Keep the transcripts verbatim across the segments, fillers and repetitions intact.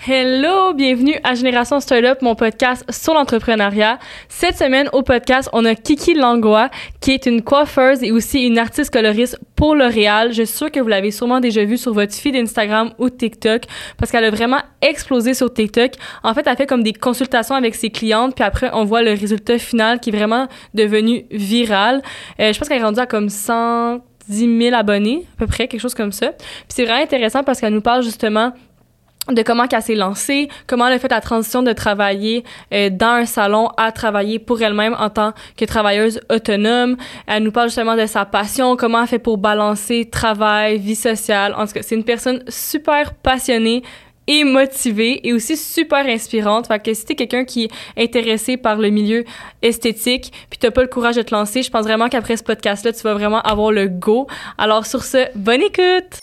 Hello, bienvenue à Génération Startup, mon podcast sur l'entrepreneuriat. Cette semaine, au podcast, on a Kiki Langlois, qui est une coiffeuse et aussi une artiste coloriste pour L'Oréal. Je suis sûre que vous l'avez sûrement déjà vue sur votre feed Instagram ou TikTok, parce qu'elle a vraiment explosé sur TikTok. En fait, elle fait comme des consultations avec ses clientes, puis après, on voit le résultat final qui est vraiment devenu viral. Euh, je pense qu'elle est rendue à comme cent dix mille abonnés, à peu près, quelque chose comme ça. Puis c'est vraiment intéressant parce qu'elle nous parle justement de comment qu'elle s'est lancée, comment elle a fait la transition de travailler euh, dans un salon à travailler pour elle-même en tant que travailleuse autonome. Elle nous parle justement de sa passion, comment elle fait pour balancer travail, vie sociale. En tout cas, c'est une personne super passionnée et motivée et aussi super inspirante. Fait que si t'es quelqu'un qui est intéressé par le milieu esthétique puis t'as pas le courage de te lancer, je pense vraiment qu'après ce podcast-là, tu vas vraiment avoir le go. Alors sur ce, bonne écoute!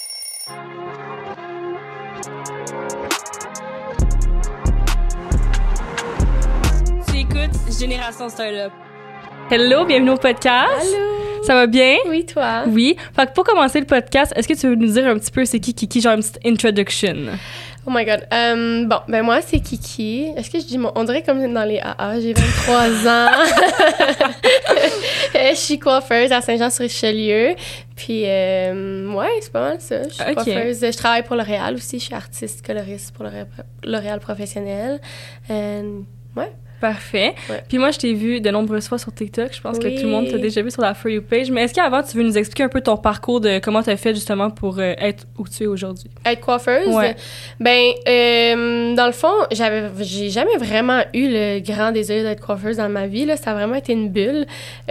Génération Startup. Hello, bienvenue au podcast. Allô. Ça va bien? Oui, toi? Oui. Fait que pour commencer le podcast, est-ce que tu veux nous dire un petit peu c'est qui Kiki, genre une petite introduction? Oh my God. Um, bon, ben moi, c'est Kiki. Est-ce que je dis mon... On dirait comme dans les A A. J'ai vingt-trois ans. Je suis coiffeuse à Saint-Jean-sur-Richelieu. Puis, euh, ouais, c'est pas mal ça. Je suis okay. coiffeuse. Je travaille pour L'Oréal aussi. Je suis artiste coloriste pour L'Oréal professionnel. And, ouais. Parfait. Ouais. Puis moi, je t'ai vu de nombreuses fois sur TikTok. Je pense oui. que tout le monde t'a déjà vu sur la For You page. Mais est-ce qu'avant, tu veux nous expliquer un peu ton parcours de comment tu as fait justement pour euh, être où tu es aujourd'hui? Être coiffeuse? Ouais. Ben, euh, dans le fond, j'avais, j'ai jamais vraiment eu le grand désir d'être coiffeuse dans ma vie. Là. Ça a vraiment été une bulle.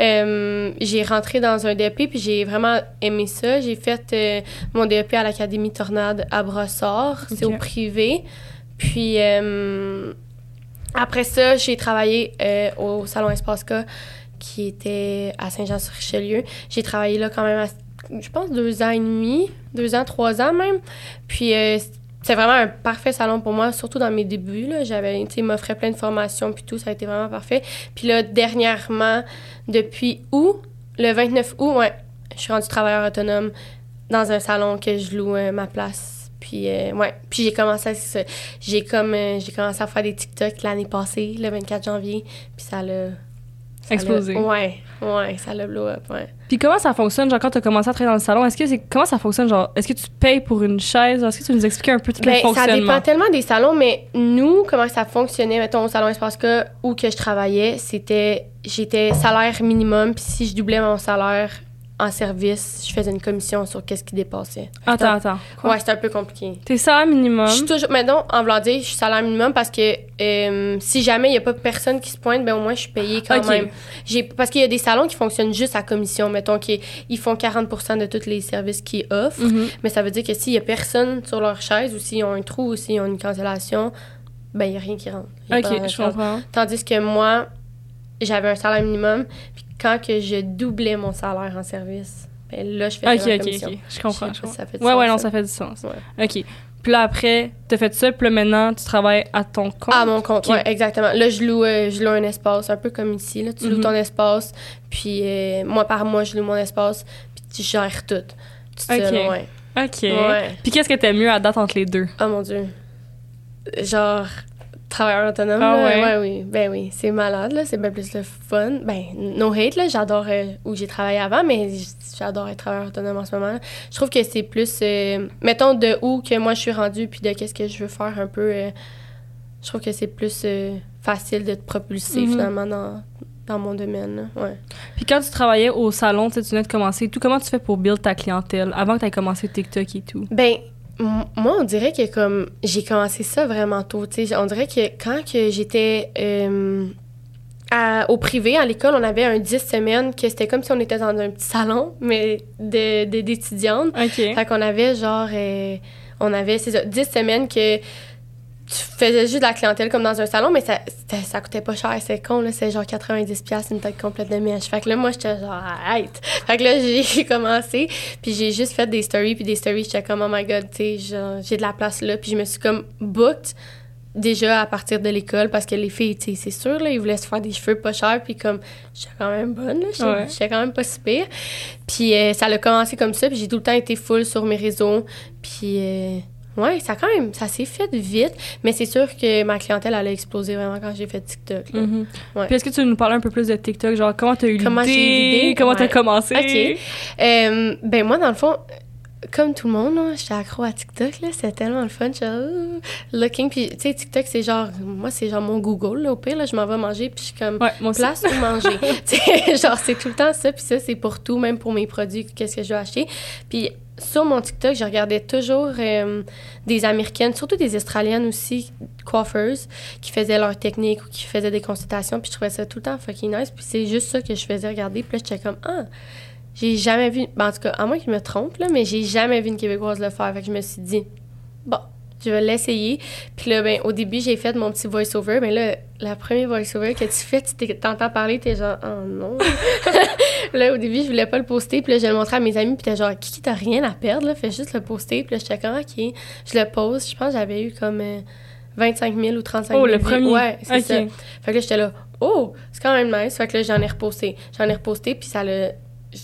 Euh, j'ai rentré dans un D E P puis j'ai vraiment aimé ça. J'ai fait euh, mon D E P à l'Académie Tornade à Brossard. Okay. C'est au privé. Puis... Euh, Après ça, j'ai travaillé euh, au Salon Espace K, qui était à Saint-Jean-sur-Richelieu. J'ai travaillé là quand même, à, je pense, deux ans et demi, deux ans, trois ans même. Puis, euh, c'est vraiment un parfait salon pour moi, surtout dans mes débuts. Là. J'avais, tu sais, ils m'offraient plein de formations, puis tout, ça a été vraiment parfait. Puis là, dernièrement, depuis août, le vingt-neuf août, ouais, je suis rendue travailleur autonome dans un salon que je loue euh, ma place. Puis, euh, ouais. Puis j'ai commencé à, j'ai comme, euh, j'ai commencé à faire des TikTok l'année passée, le vingt-quatre janvier. Puis ça l'a... Ça explosé. L'a, ouais, ouais, ça l'a blow up, ouais. Puis comment ça fonctionne, genre, quand t'as commencé à travailler dans le salon? Est-ce que c'est... Comment ça fonctionne, genre? Est-ce que tu payes pour une chaise? Est-ce que tu nous expliques un peu tout ben, le fonctionnement? Ça dépend tellement des salons, mais nous, comment ça fonctionnait, mettons, au Salon Espace K, où que je travaillais, c'était... J'étais salaire minimum, puis si je doublais mon salaire... en service, je faisais une commission sur qu'est-ce qui dépassait. Attends, attends. Quoi? Ouais, c'était un peu compliqué. T'es salaire minimum? Je suis toujours... Mettons, en voulant dire, je suis salaire minimum parce que euh, si jamais il n'y a pas personne qui se pointe, ben au moins, je suis payée quand okay. même. J'ai... Parce qu'il y a des salons qui fonctionnent juste à commission. Mettons qu'ils font quarante pour cent de tous les services qu'ils offrent. Mm-hmm. Mais ça veut dire que s'il n'y a personne sur leur chaise ou s'ils ont un trou ou s'ils ont une cancellation, ben il n'y a rien qui rentre. OK, je comprends. Tandis que moi, j'avais un salaire minimum. Puis quand que je doublais mon salaire en service... Ben là, je fais okay, la OK, commission. OK, je comprends. Je, je comprends. Ça fait du ouais, sens, ouais, non, ça. ça fait du sens. Ouais. OK. Puis là, après, t'as fait ça, puis là, maintenant, tu travailles à ton compte? À mon compte, okay. Oui, exactement. Là, je loue, euh, je loue un espace, un peu comme ici. Là. Tu mm-hmm. loues ton espace, puis euh, moi, par mois, je loue mon espace, puis tu gères tout. Tout OK. Seul, ouais. OK. Ouais. Puis qu'est-ce que t'aimes mieux à date entre les deux? Oh mon Dieu. Genre... Travailleur autonome, ah, là, ouais. ouais, oui. Ben oui, c'est malade, là. C'est bien plus le fun. Ben, no hate, là. J'adore euh, où j'ai travaillé avant, mais j'adore être travailleur autonome en ce moment. Je trouve que c'est plus... Euh, mettons, de où que moi, je suis rendue, puis de qu'est-ce que je veux faire un peu... Euh, je trouve que c'est plus euh, facile de te propulser, mm-hmm. finalement, dans, dans mon domaine, là. Ouais. Puis quand tu travaillais au salon, tu sais, tu venais de commencer et tout, comment tu fais pour build ta clientèle avant que tu aies commencé TikTok et tout? Ben... Moi, on dirait que comme j'ai commencé ça vraiment tôt, tu sais, on dirait que quand que j'étais euh, à, au privé, à l'école, on avait un dix semaines que c'était comme si on était dans un petit salon, mais de, de, d'étudiantes. OK. Fait qu'on avait genre, euh, on avait, c'est ça, dix semaines que tu faisais juste de la clientèle comme dans un salon, mais ça, ça coûtait pas cher, c'est con, là, c'est genre quatre-vingt-dix dollars une tête complète de mèche. Fait que là, moi, j'étais genre, arrête! Fait que là, j'ai commencé, puis j'ai juste fait des stories, puis des stories, j'étais comme, oh my God, tu sais, j'ai de la place là, puis je me suis comme booked déjà à partir de l'école, parce que les filles, tu sais, c'est sûr, là, ils voulaient se faire des cheveux pas chers, puis comme, j'étais quand même bonne, là, j'étais, ouais. j'étais quand même pas si pire. Puis euh, ça a commencé comme ça, puis j'ai tout le temps été full sur mes réseaux, puis... Euh, Ouais, ça quand même, ça s'est fait vite, mais c'est sûr que ma clientèle, elle a explosé vraiment quand j'ai fait TikTok. Là. Mm-hmm. Ouais. Puis est-ce que tu veux nous parler un peu plus de TikTok? Genre, comment t'as eu l'idée? Comment j'ai eu l'idée? Comment Ouais. t'as commencé? OK. Euh, ben moi, dans le fond, comme tout le monde, là, j'étais accro à TikTok, là. C'était tellement le fun. J'étais euh, looking. Puis, tu sais, TikTok, c'est genre... Moi, c'est genre mon Google, là. Au pire, là, je m'en vais manger, puis je suis comme... Ouais, moi aussi. Place où manger. Tu sais, genre, c'est tout le temps ça. Puis ça, c'est pour tout, même pour mes produits, qu'est-ce que je vais acheter. Puis sur mon TikTok, je regardais toujours euh, des Américaines, surtout des Australiennes aussi, coiffeuses, qui faisaient leur technique ou qui faisaient des consultations. Puis je trouvais ça tout le temps fucking nice. Puis c'est juste ça que je faisais regarder. Puis là, j'étais comme... Ah! J'ai jamais vu... Ben, en tout cas, à moins que je me trompe, là, mais j'ai jamais vu une Québécoise le faire. Fait que je me suis dit, bon, je vais l'essayer. Puis là, ben, au début, j'ai fait mon petit voice-over. Mais là, la première voice-over que tu fais, tu t'entends parler, t'es genre, oh non. Là, au début, je voulais pas le poster. Puis là, je le montrais à mes amis. Puis t'es genre, Kiki, t'as rien à perdre, là. Fais juste le poster. Puis là, j'étais comme, OK. Je le pose. Je pense que j'avais eu comme euh, vingt-cinq mille ou trente-cinq mille. Oh, le premier. Ouais, c'est okay. ça. Fait que là, j'étais là, oh, c'est quand même nice. Fait que là, j'en ai reposté. J'en ai reposté. Puis ça l'a.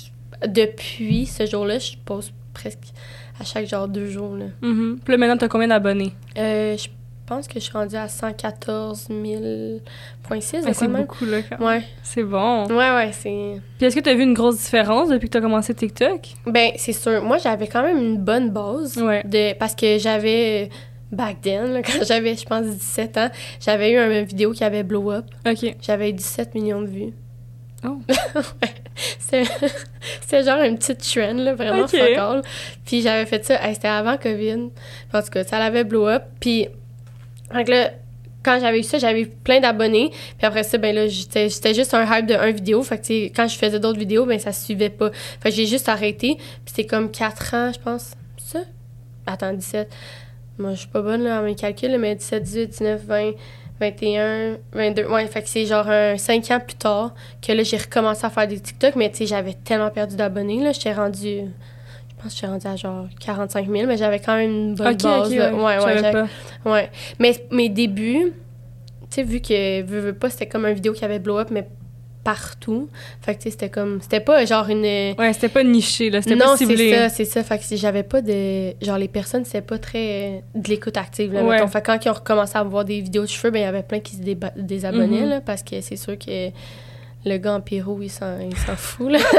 Depuis ce jour-là, je poste presque à chaque genre deux jours. Là. Mm-hmm. Puis là, maintenant, t'as combien d'abonnés? Euh, je pense que je suis rendue à cent quatorze mille virgule six. Ah, c'est beaucoup, là, quand même. Ouais. C'est bon. Ouais, ouais, c'est... Puis est-ce que t'as vu une grosse différence depuis que t'as commencé TikTok? Ben, c'est sûr. Moi, j'avais quand même une bonne base. Ouais. De... Parce que j'avais... Back then, là, quand j'avais, je pense, dix-sept ans, j'avais eu une vidéo qui avait blow up. OK. J'avais dix-sept millions de vues. Oh. Ouais. C'était, c'était genre une petite trend, là, vraiment OK. fuck all. Puis j'avais fait ça, hey, c'était avant COVID. En tout cas, ça l'avait blow up. Puis, donc là, quand j'avais eu ça, j'avais eu plein d'abonnés. Puis après ça, ben là, j'étais, j'étais juste un hype de un vidéo. Fait que, tu sais, quand je faisais d'autres vidéos, ben ça suivait pas. Fait que j'ai juste arrêté. Puis c'était comme quatre ans, je pense. Ça? Attends, dix-sept. Moi, je suis pas bonne, là, à mes calculs, mais dix-sept, dix-huit, dix-neuf, vingt... vingt et un, vingt-deux, ouais, fait que c'est genre un cinq ans plus tard que là, j'ai recommencé à faire des TikTok, mais tu sais, j'avais tellement perdu d'abonnés, là, j'étais rendue, je pense que j'étais rendue à genre quarante-cinq mille, mais j'avais quand même une bonne OK, base, OK, là. ouais, Ouais, ouais, j'avais j'avais- pas. ouais. Mais mes débuts, tu sais, vu que, veux, veux pas, c'était comme une vidéo qui avait blow up, mais partout, fait que tu sais, c'était comme, c'était pas genre une... Ouais, c'était pas niché, là, c'était non, pas c'est ciblé. ça, c'est ça. Fait que si j'avais pas de... Genre, les personnes, c'était pas très... euh, de l'écoute active, là, Ouais. mettons. Fait que quand ils ont recommencé à voir des vidéos de cheveux, ben il y avait plein qui se déba- désabonnaient, Mhm. là, parce que c'est sûr que le gars en pyro, il s'en, il s'en fout, là.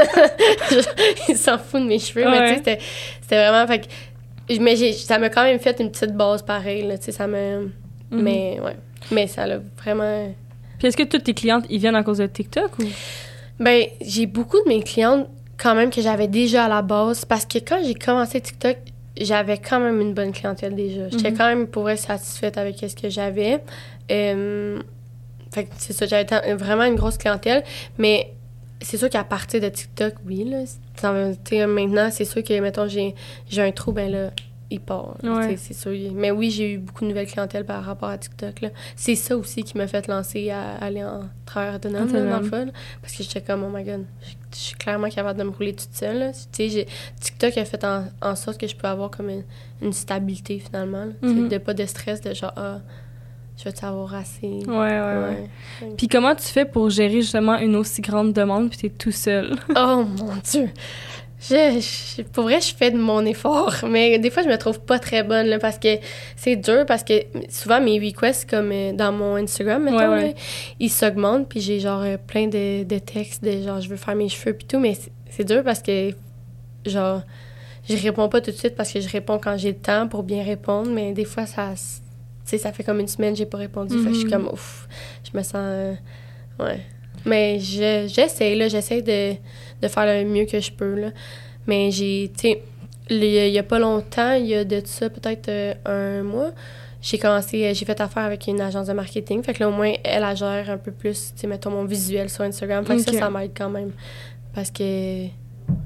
Il s'en fout de mes cheveux, mais Ouais. tu sais, c'était, c'était vraiment... Fait que... Mais j'ai, ça m'a quand même fait une petite base pareille, là, tu sais, ça m'a... Mhm. Mais, ouais. Mais ça l'a vraiment... Puis est-ce que toutes tes clientes, ils viennent à cause de TikTok ou? Ben, j'ai beaucoup de mes clientes quand même que j'avais déjà à la base parce que quand j'ai commencé TikTok, j'avais quand même une bonne clientèle déjà. J'étais Mhm. quand même pour être satisfaite avec ce que j'avais. Euh, fait que c'est ça, j'avais tant- vraiment une grosse clientèle, mais c'est sûr qu'à partir de TikTok, oui, là, ça- tu sais, maintenant, c'est sûr que, mettons, j'ai, j'ai un trou, ben là, il part. Ouais. Tu sais, c'est sûr. Mais oui, j'ai eu beaucoup de nouvelles clientèles par rapport à TikTok, là. C'est ça aussi qui m'a fait lancer à aller en travail autonome, là, dans le Autonome. fond. Parce que j'étais comme, oh my god, je, je suis clairement capable de me rouler toute seule, là. Tu sais, j'ai- TikTok a fait en, en sorte que je peux avoir comme une, une stabilité, finalement. Là. Tu sais, Mhm. de pas de stress, de genre, ah, je vais t'avoir assez. Ouais, ouais, ouais. Ouais. Puis comment tu fais pour gérer justement une aussi grande demande puis t'es tout seul? Oh mon Dieu! Je, je- pour vrai, je fais de mon effort, mais des fois, je me trouve pas très bonne, là, parce que c'est dur, parce que souvent, mes requests, comme euh, dans mon Instagram, mettons, Ouais, ouais. là, ils s'augmentent, puis j'ai genre euh, plein de, de textes de genre, je veux faire mes cheveux, puis tout, mais c'est, c'est dur parce que, genre, je réponds pas tout de suite parce que je réponds quand j'ai le temps pour bien répondre, mais des fois, ça, s- tu sais, ça fait comme une semaine que j'ai pas répondu, fait que je suis Mhm. comme, ouf, je me sens, euh, ouais. Mais je, j'essaie, là, j'essaie de, de faire le mieux que je peux, là. Mais j'ai, tu sais, il y a- il y a pas longtemps, il y a de ça peut-être euh, un mois, j'ai commencé, euh, j'ai fait affaire avec une agence de marketing. Fait que là, au moins, elle, elle gère un peu plus, tu sais, mettons, mon visuel sur Instagram. Fait que Ok. ça, ça m'aide quand même. Parce que, tu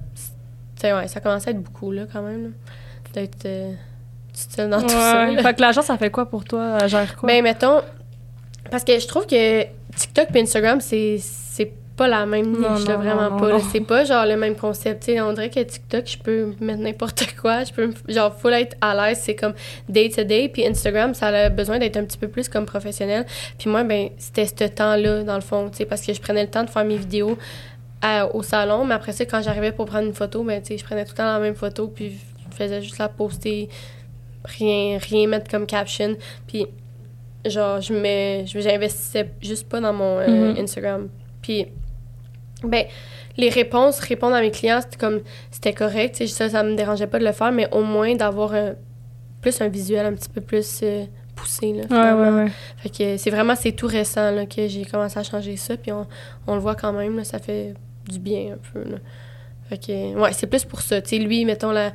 sais, ouais, ça commence à être beaucoup, là, quand même, là, d'être euh, toute seule dans tout ça, Ouais. là. Fait que l'agence, ça fait quoi pour toi? Elle gère quoi? Ben, mettons, parce que je trouve que TikTok et Instagram, c'est, c'est pas la même niche, Non, là, non, vraiment non, pas. non, là. non. C'est pas genre le même concept. T'sais, on dirait que TikTok, je peux mettre n'importe quoi. Je peux, me- genre, full être à l'aise. C'est comme day to day. Puis Instagram, ça a besoin d'être un petit peu plus comme professionnel. Puis moi, ben, c'était ce temps-là, dans le fond, t'sais, parce que je prenais le temps de faire mes vidéos à- au salon. Mais après ça, quand j'arrivais pour prendre une photo, ben, t'sais, je prenais tout le temps la même photo. Puis je faisais juste la poster rien, rien mettre comme caption. Puis, genre, je me, je j'investissais juste pas dans mon euh, mm-hmm. Instagram. Puis, ben, les réponses, répondre à mes clients, c'était comme, c'était correct. Tu sais, ça, ça me dérangeait pas de le faire, mais au moins d'avoir un, plus un visuel un petit peu plus euh, poussé, là, finalement. Ouais, ouais, ouais. Fait que c'est vraiment, c'est tout récent, là, que j'ai commencé à changer ça. Puis on, on le voit quand même, là, ça fait du bien un peu, là. Fait que, ouais, c'est plus pour ça. Tu sais, lui, mettons, la,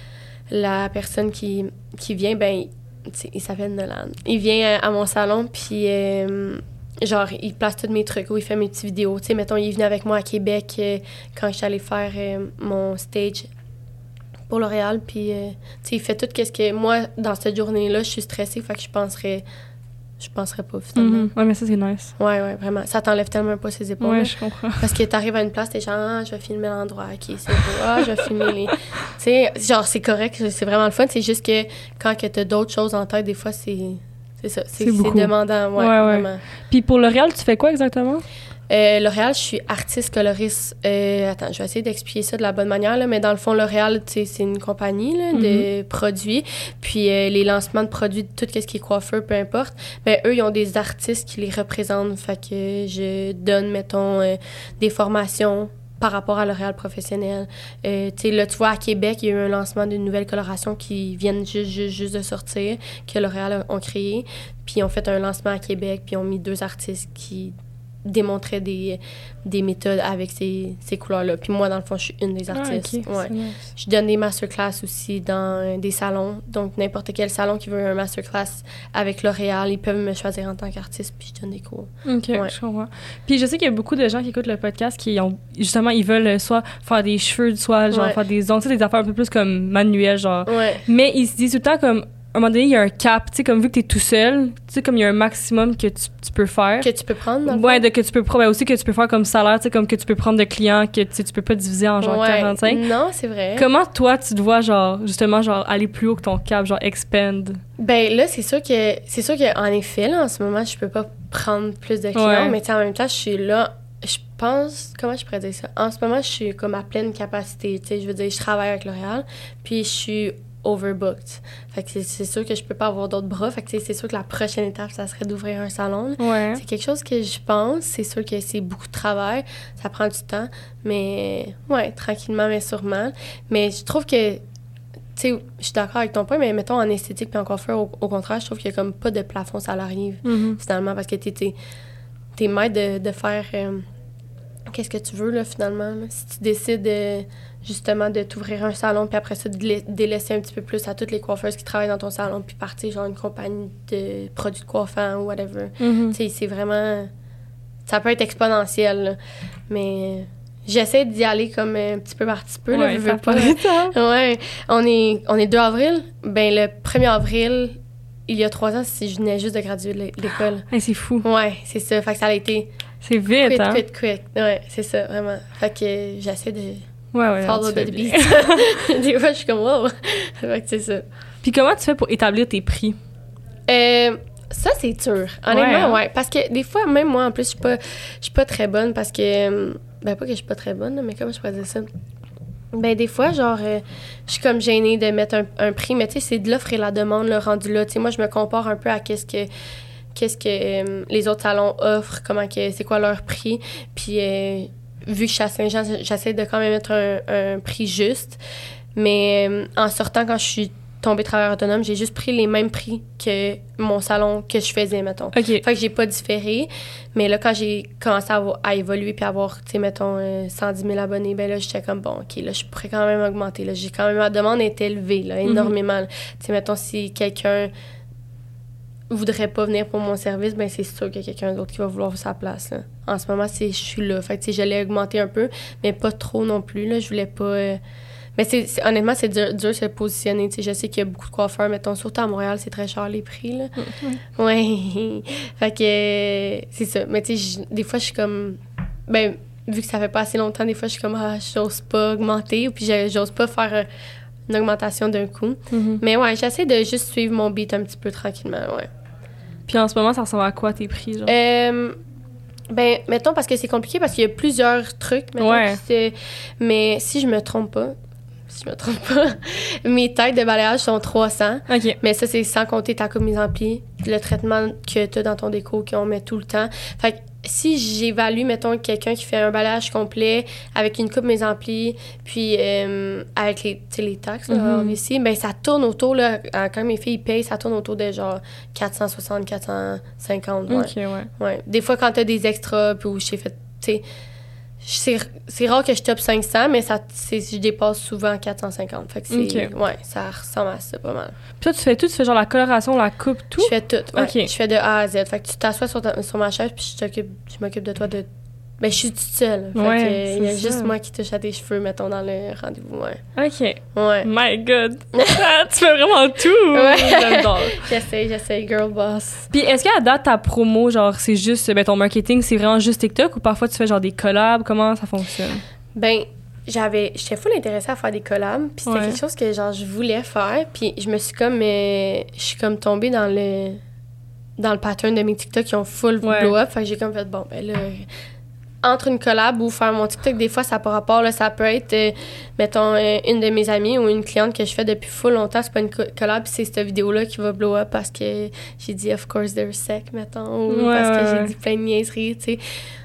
la personne qui, qui vient, ben, il s'appelle Nolan. Il vient à, à mon salon, puis euh, genre, il place tous mes trucs, ou il fait mes petites vidéos. Tu sais, mettons, il est venu avec moi à Québec euh, quand je suis allée faire euh, mon stage pour L'Oréal, puis, euh, tu sais, il fait tout ce que... Moi, dans cette journée-là, je suis stressée, fait que je penserais... Je penserais pas, finalement. Mm-hmm. Ouais, mais ça, c'est nice. Ouais, ouais, vraiment. Ça t'enlève tellement pas ses épaules. Ouais, là. Je comprends. Parce que t'arrives à une place, t'es genre, ah, je vais filmer l'endroit, OK, c'est beau. Ah, je vais filmer les... Tu sais, genre, c'est correct, c'est vraiment le fun. C'est juste que quand que t'as d'autres choses en tête, des fois, c'est... C'est ça, c'est, c'est, c'est demandant, ouais, ouais, vraiment. Ouais. Puis pour L'Oréal, tu fais quoi exactement? Euh, L'Oréal, je suis artiste coloriste. Euh, attends, je vais essayer d'expliquer ça de la bonne manière, là, mais dans le fond, L'Oréal, c'est une compagnie là, de mm-hmm. produits. Puis euh, les lancements de produits, tout ce qui est coiffeur, peu importe, ben, eux, ils ont des artistes qui les représentent. Fait que je donne, mettons, euh, des formations par rapport à L'Oréal professionnel. Euh, tu sais, là, tu vois, à Québec, il y a eu un lancement d'une nouvelle coloration qui vient juste, juste, juste de sortir, que L'Oréal ont créé. Puis ils ont fait un lancement à Québec, puis ils ont mis deux artistes qui démontrer des, des méthodes avec ces, ces couleurs-là. Puis moi, dans le fond, je suis une des artistes. Ah, okay. Ouais. Nice. Je donne des masterclass aussi dans des salons. Donc, n'importe quel salon qui veut un masterclass avec L'Oréal, ils peuvent me choisir en tant qu'artiste, puis je donne des cours. OK, ouais. je comprends. Puis je sais qu'il y a beaucoup de gens qui écoutent le podcast qui ont, justement, ils veulent soit faire des cheveux, soit genre ouais. faire des ongles, des affaires un peu plus comme manuelles, genre. Ouais. Mais ils se disent tout le temps comme, à un moment donné, il y a un cap, tu sais, comme vu que t'es tout seul, tu sais, comme il y a un maximum que tu, tu peux faire. Que tu peux prendre, dans le Ouais, de, que tu peux prendre, ben aussi que tu peux faire comme salaire, tu sais, comme que tu peux prendre de clients, que tu sais, tu peux pas diviser en genre ouais. quarante-cinq. Non, c'est vrai. Comment toi, tu te vois, genre, justement, genre, aller plus haut que ton cap, genre, expand? Ben là, c'est sûr que, c'est sûr qu'en effet, là, en ce moment, je peux pas prendre plus de clients, ouais. mais tu sais, en même temps, je suis là, je pense, comment je pourrais dire ça? En ce moment, je suis comme à pleine capacité, tu sais, je veux dire, je travaille avec L'Oréal, puis je suis overbooked. Fait que c'est, c'est sûr que je peux pas avoir d'autres bras. Fait que c'est sûr que la prochaine étape, ça serait d'ouvrir un salon. Ouais. C'est quelque chose que je pense. C'est sûr que c'est beaucoup de travail. Ça prend du temps. Mais, ouais, tranquillement, mais sûrement. Mais je trouve que, tu sais, je suis d'accord avec ton point, mais mettons en esthétique puis en coiffeur, au, au contraire, je trouve qu'il y a comme pas de plafond salarié, mm-hmm. finalement, parce que t'es, t'es, t'es maître de, de faire euh, qu'est-ce que tu veux, là, finalement. Là. Si tu décides de justement de t'ouvrir un salon, puis après ça, de la- délaisser un petit peu plus à toutes les coiffeuses qui travaillent dans ton salon, puis partir, genre, une compagnie de produits de coiffants ou whatever. Mm-hmm. Tu sais, c'est vraiment... Ça peut être exponentiel, là. Mais j'essaie d'y aller comme un petit peu par petit peu, là. Ouais, Je veux pas... pas. ouais. On est, on est deux avril. Ben, le premier avril, il y a trois ans, si je venais juste de graduer de l'école. Hey, c'est fou. Ouais, c'est ça. Fait que ça a été... C'est vite, quick, hein? quick, quick. Ouais, c'est ça, vraiment. Fait que j'essaie de... Ouais, ouais. follow non, the beat. Des fois, je suis comme, wow. Fait que c'est ça. Puis comment tu fais pour établir tes prix? Euh, ça, c'est dur. Honnêtement, ouais, hein? ouais. Parce que des fois, même moi, en plus, je suis pas, je suis pas très bonne parce que... Ben, pas que je suis pas très bonne, mais comment je pourrais dire ça? Ben, des fois, genre, euh, je suis comme gênée de mettre un, un prix, mais tu sais, c'est de l'offre et la demande, le rendu là. Tu sais, moi, je me compare un peu à qu'est-ce que... qu'est-ce que euh, les autres salons offrent, comment que... c'est quoi leur prix. Puis... Euh, vu que je suis à Saint-Jean, j'essaie de quand même mettre un, un prix juste. Mais euh, en sortant, quand je suis tombée travailleur autonome, j'ai juste pris les mêmes prix que mon salon que je faisais, mettons. Okay. Fait que j'ai pas différé. Mais là, quand j'ai commencé à, avoir, à évoluer puis à avoir, tu sais, mettons, euh, cent dix mille abonnés, ben là, j'étais comme, bon, OK, là, je pourrais quand même augmenter. Là, j'ai quand même... Ma demande est élevée, là, énormément. Mm-hmm. Tu sais, mettons, si quelqu'un voudrait pas venir pour mon service, ben c'est sûr qu'il y a quelqu'un d'autre qui va vouloir sa place, là. En ce moment, c'est, je suis là. Fait que, tu sais, je l'ai augmenté un peu, mais pas trop non plus, là. Je voulais pas... Euh... Mais c'est, c'est, honnêtement, c'est dur, dur de se positionner, tu sais. Je sais qu'il y a beaucoup de coiffeurs, mettons, surtout à Montréal, c'est très cher, les prix, là. Mm-hmm. Ouais. Fait que... Euh, c'est ça. Mais, tu sais, des fois, je suis comme... Ben, vu que ça fait pas assez longtemps, des fois, je suis comme, ah, j'ose pas augmenter, ou puis j'ose pas faire... Euh, une augmentation d'un coup. Mm-hmm. Mais ouais, j'essaie de juste suivre mon beat un petit peu tranquillement, ouais. Puis en ce moment, ça ressemble à quoi tes prix, genre? Euh, ben, mettons, parce que c'est compliqué, parce qu'il y a plusieurs trucs, mettons, ouais. c'est, mais si je me trompe pas, si je me trompe pas. Mes têtes de balayage sont trois cents. OK. Mais ça, c'est sans compter ta coupe mise en pli, le traitement que tu as dans ton déco qu'on met tout le temps. Fait que si j'évalue, mettons, quelqu'un qui fait un balayage complet avec une coupe mise en pli, puis euh, avec les, les taxes, là, Mm-hmm. ici, ben ça tourne autour, là, quand mes filles payent, ça tourne autour de genre quatre cent soixante, quatre cent cinquante. Ouais. OK, ouais. Ouais. Des fois, quand tu as des extras, puis où j'ai fait, tu sais, c'est, c'est rare que je top cinq cents, mais ça, c'est, je dépasse souvent quatre cent cinquante. Fait que c'est, OK. ouais, ça ressemble à ça pas mal. Puis toi, tu fais tout, tu fais genre la coloration, la coupe, tout? Je fais tout, ouais. OK. Je fais de A à Z. Fait que tu t'assois sur, ta- sur ma chaise, puis je t'occupe, je m'occupe de toi de... Ben, je suis toute seule. Fait Ouais, que, il y a c'est juste ça. moi qui touche à tes cheveux, mettons, dans le rendez-vous, ouais. OK. Ouais. My God. Ah, tu fais vraiment tout. Ouais. J'adore. J'essaie, j'essaie, girl boss. Puis est-ce qu'à date, ta promo, genre, c'est juste, ben, ton marketing, c'est vraiment juste TikTok ou parfois tu fais genre des collabs? Comment ça fonctionne? Ben, j'avais... J'étais full intéressée à faire des collabs, puis c'était Ouais. quelque chose que, genre, je voulais faire, puis je me suis comme... euh, je suis comme tombée dans le... dans le pattern de mes TikTok qui ont full Ouais. blow-up, fait que j'ai comme fait, bon, ben là... Entre une collab ou faire mon TikTok, des fois, ça n'a pas rapport. Là, ça peut être, euh, mettons, euh, une de mes amies ou une cliente que je fais depuis full longtemps. C'est pas une co- collab, c'est cette vidéo-là qui va blow up parce que j'ai dit « of course they're sick », mettons, ou Ouais, parce que ouais, j'ai ouais. dit plein de niaiseries, tu sais.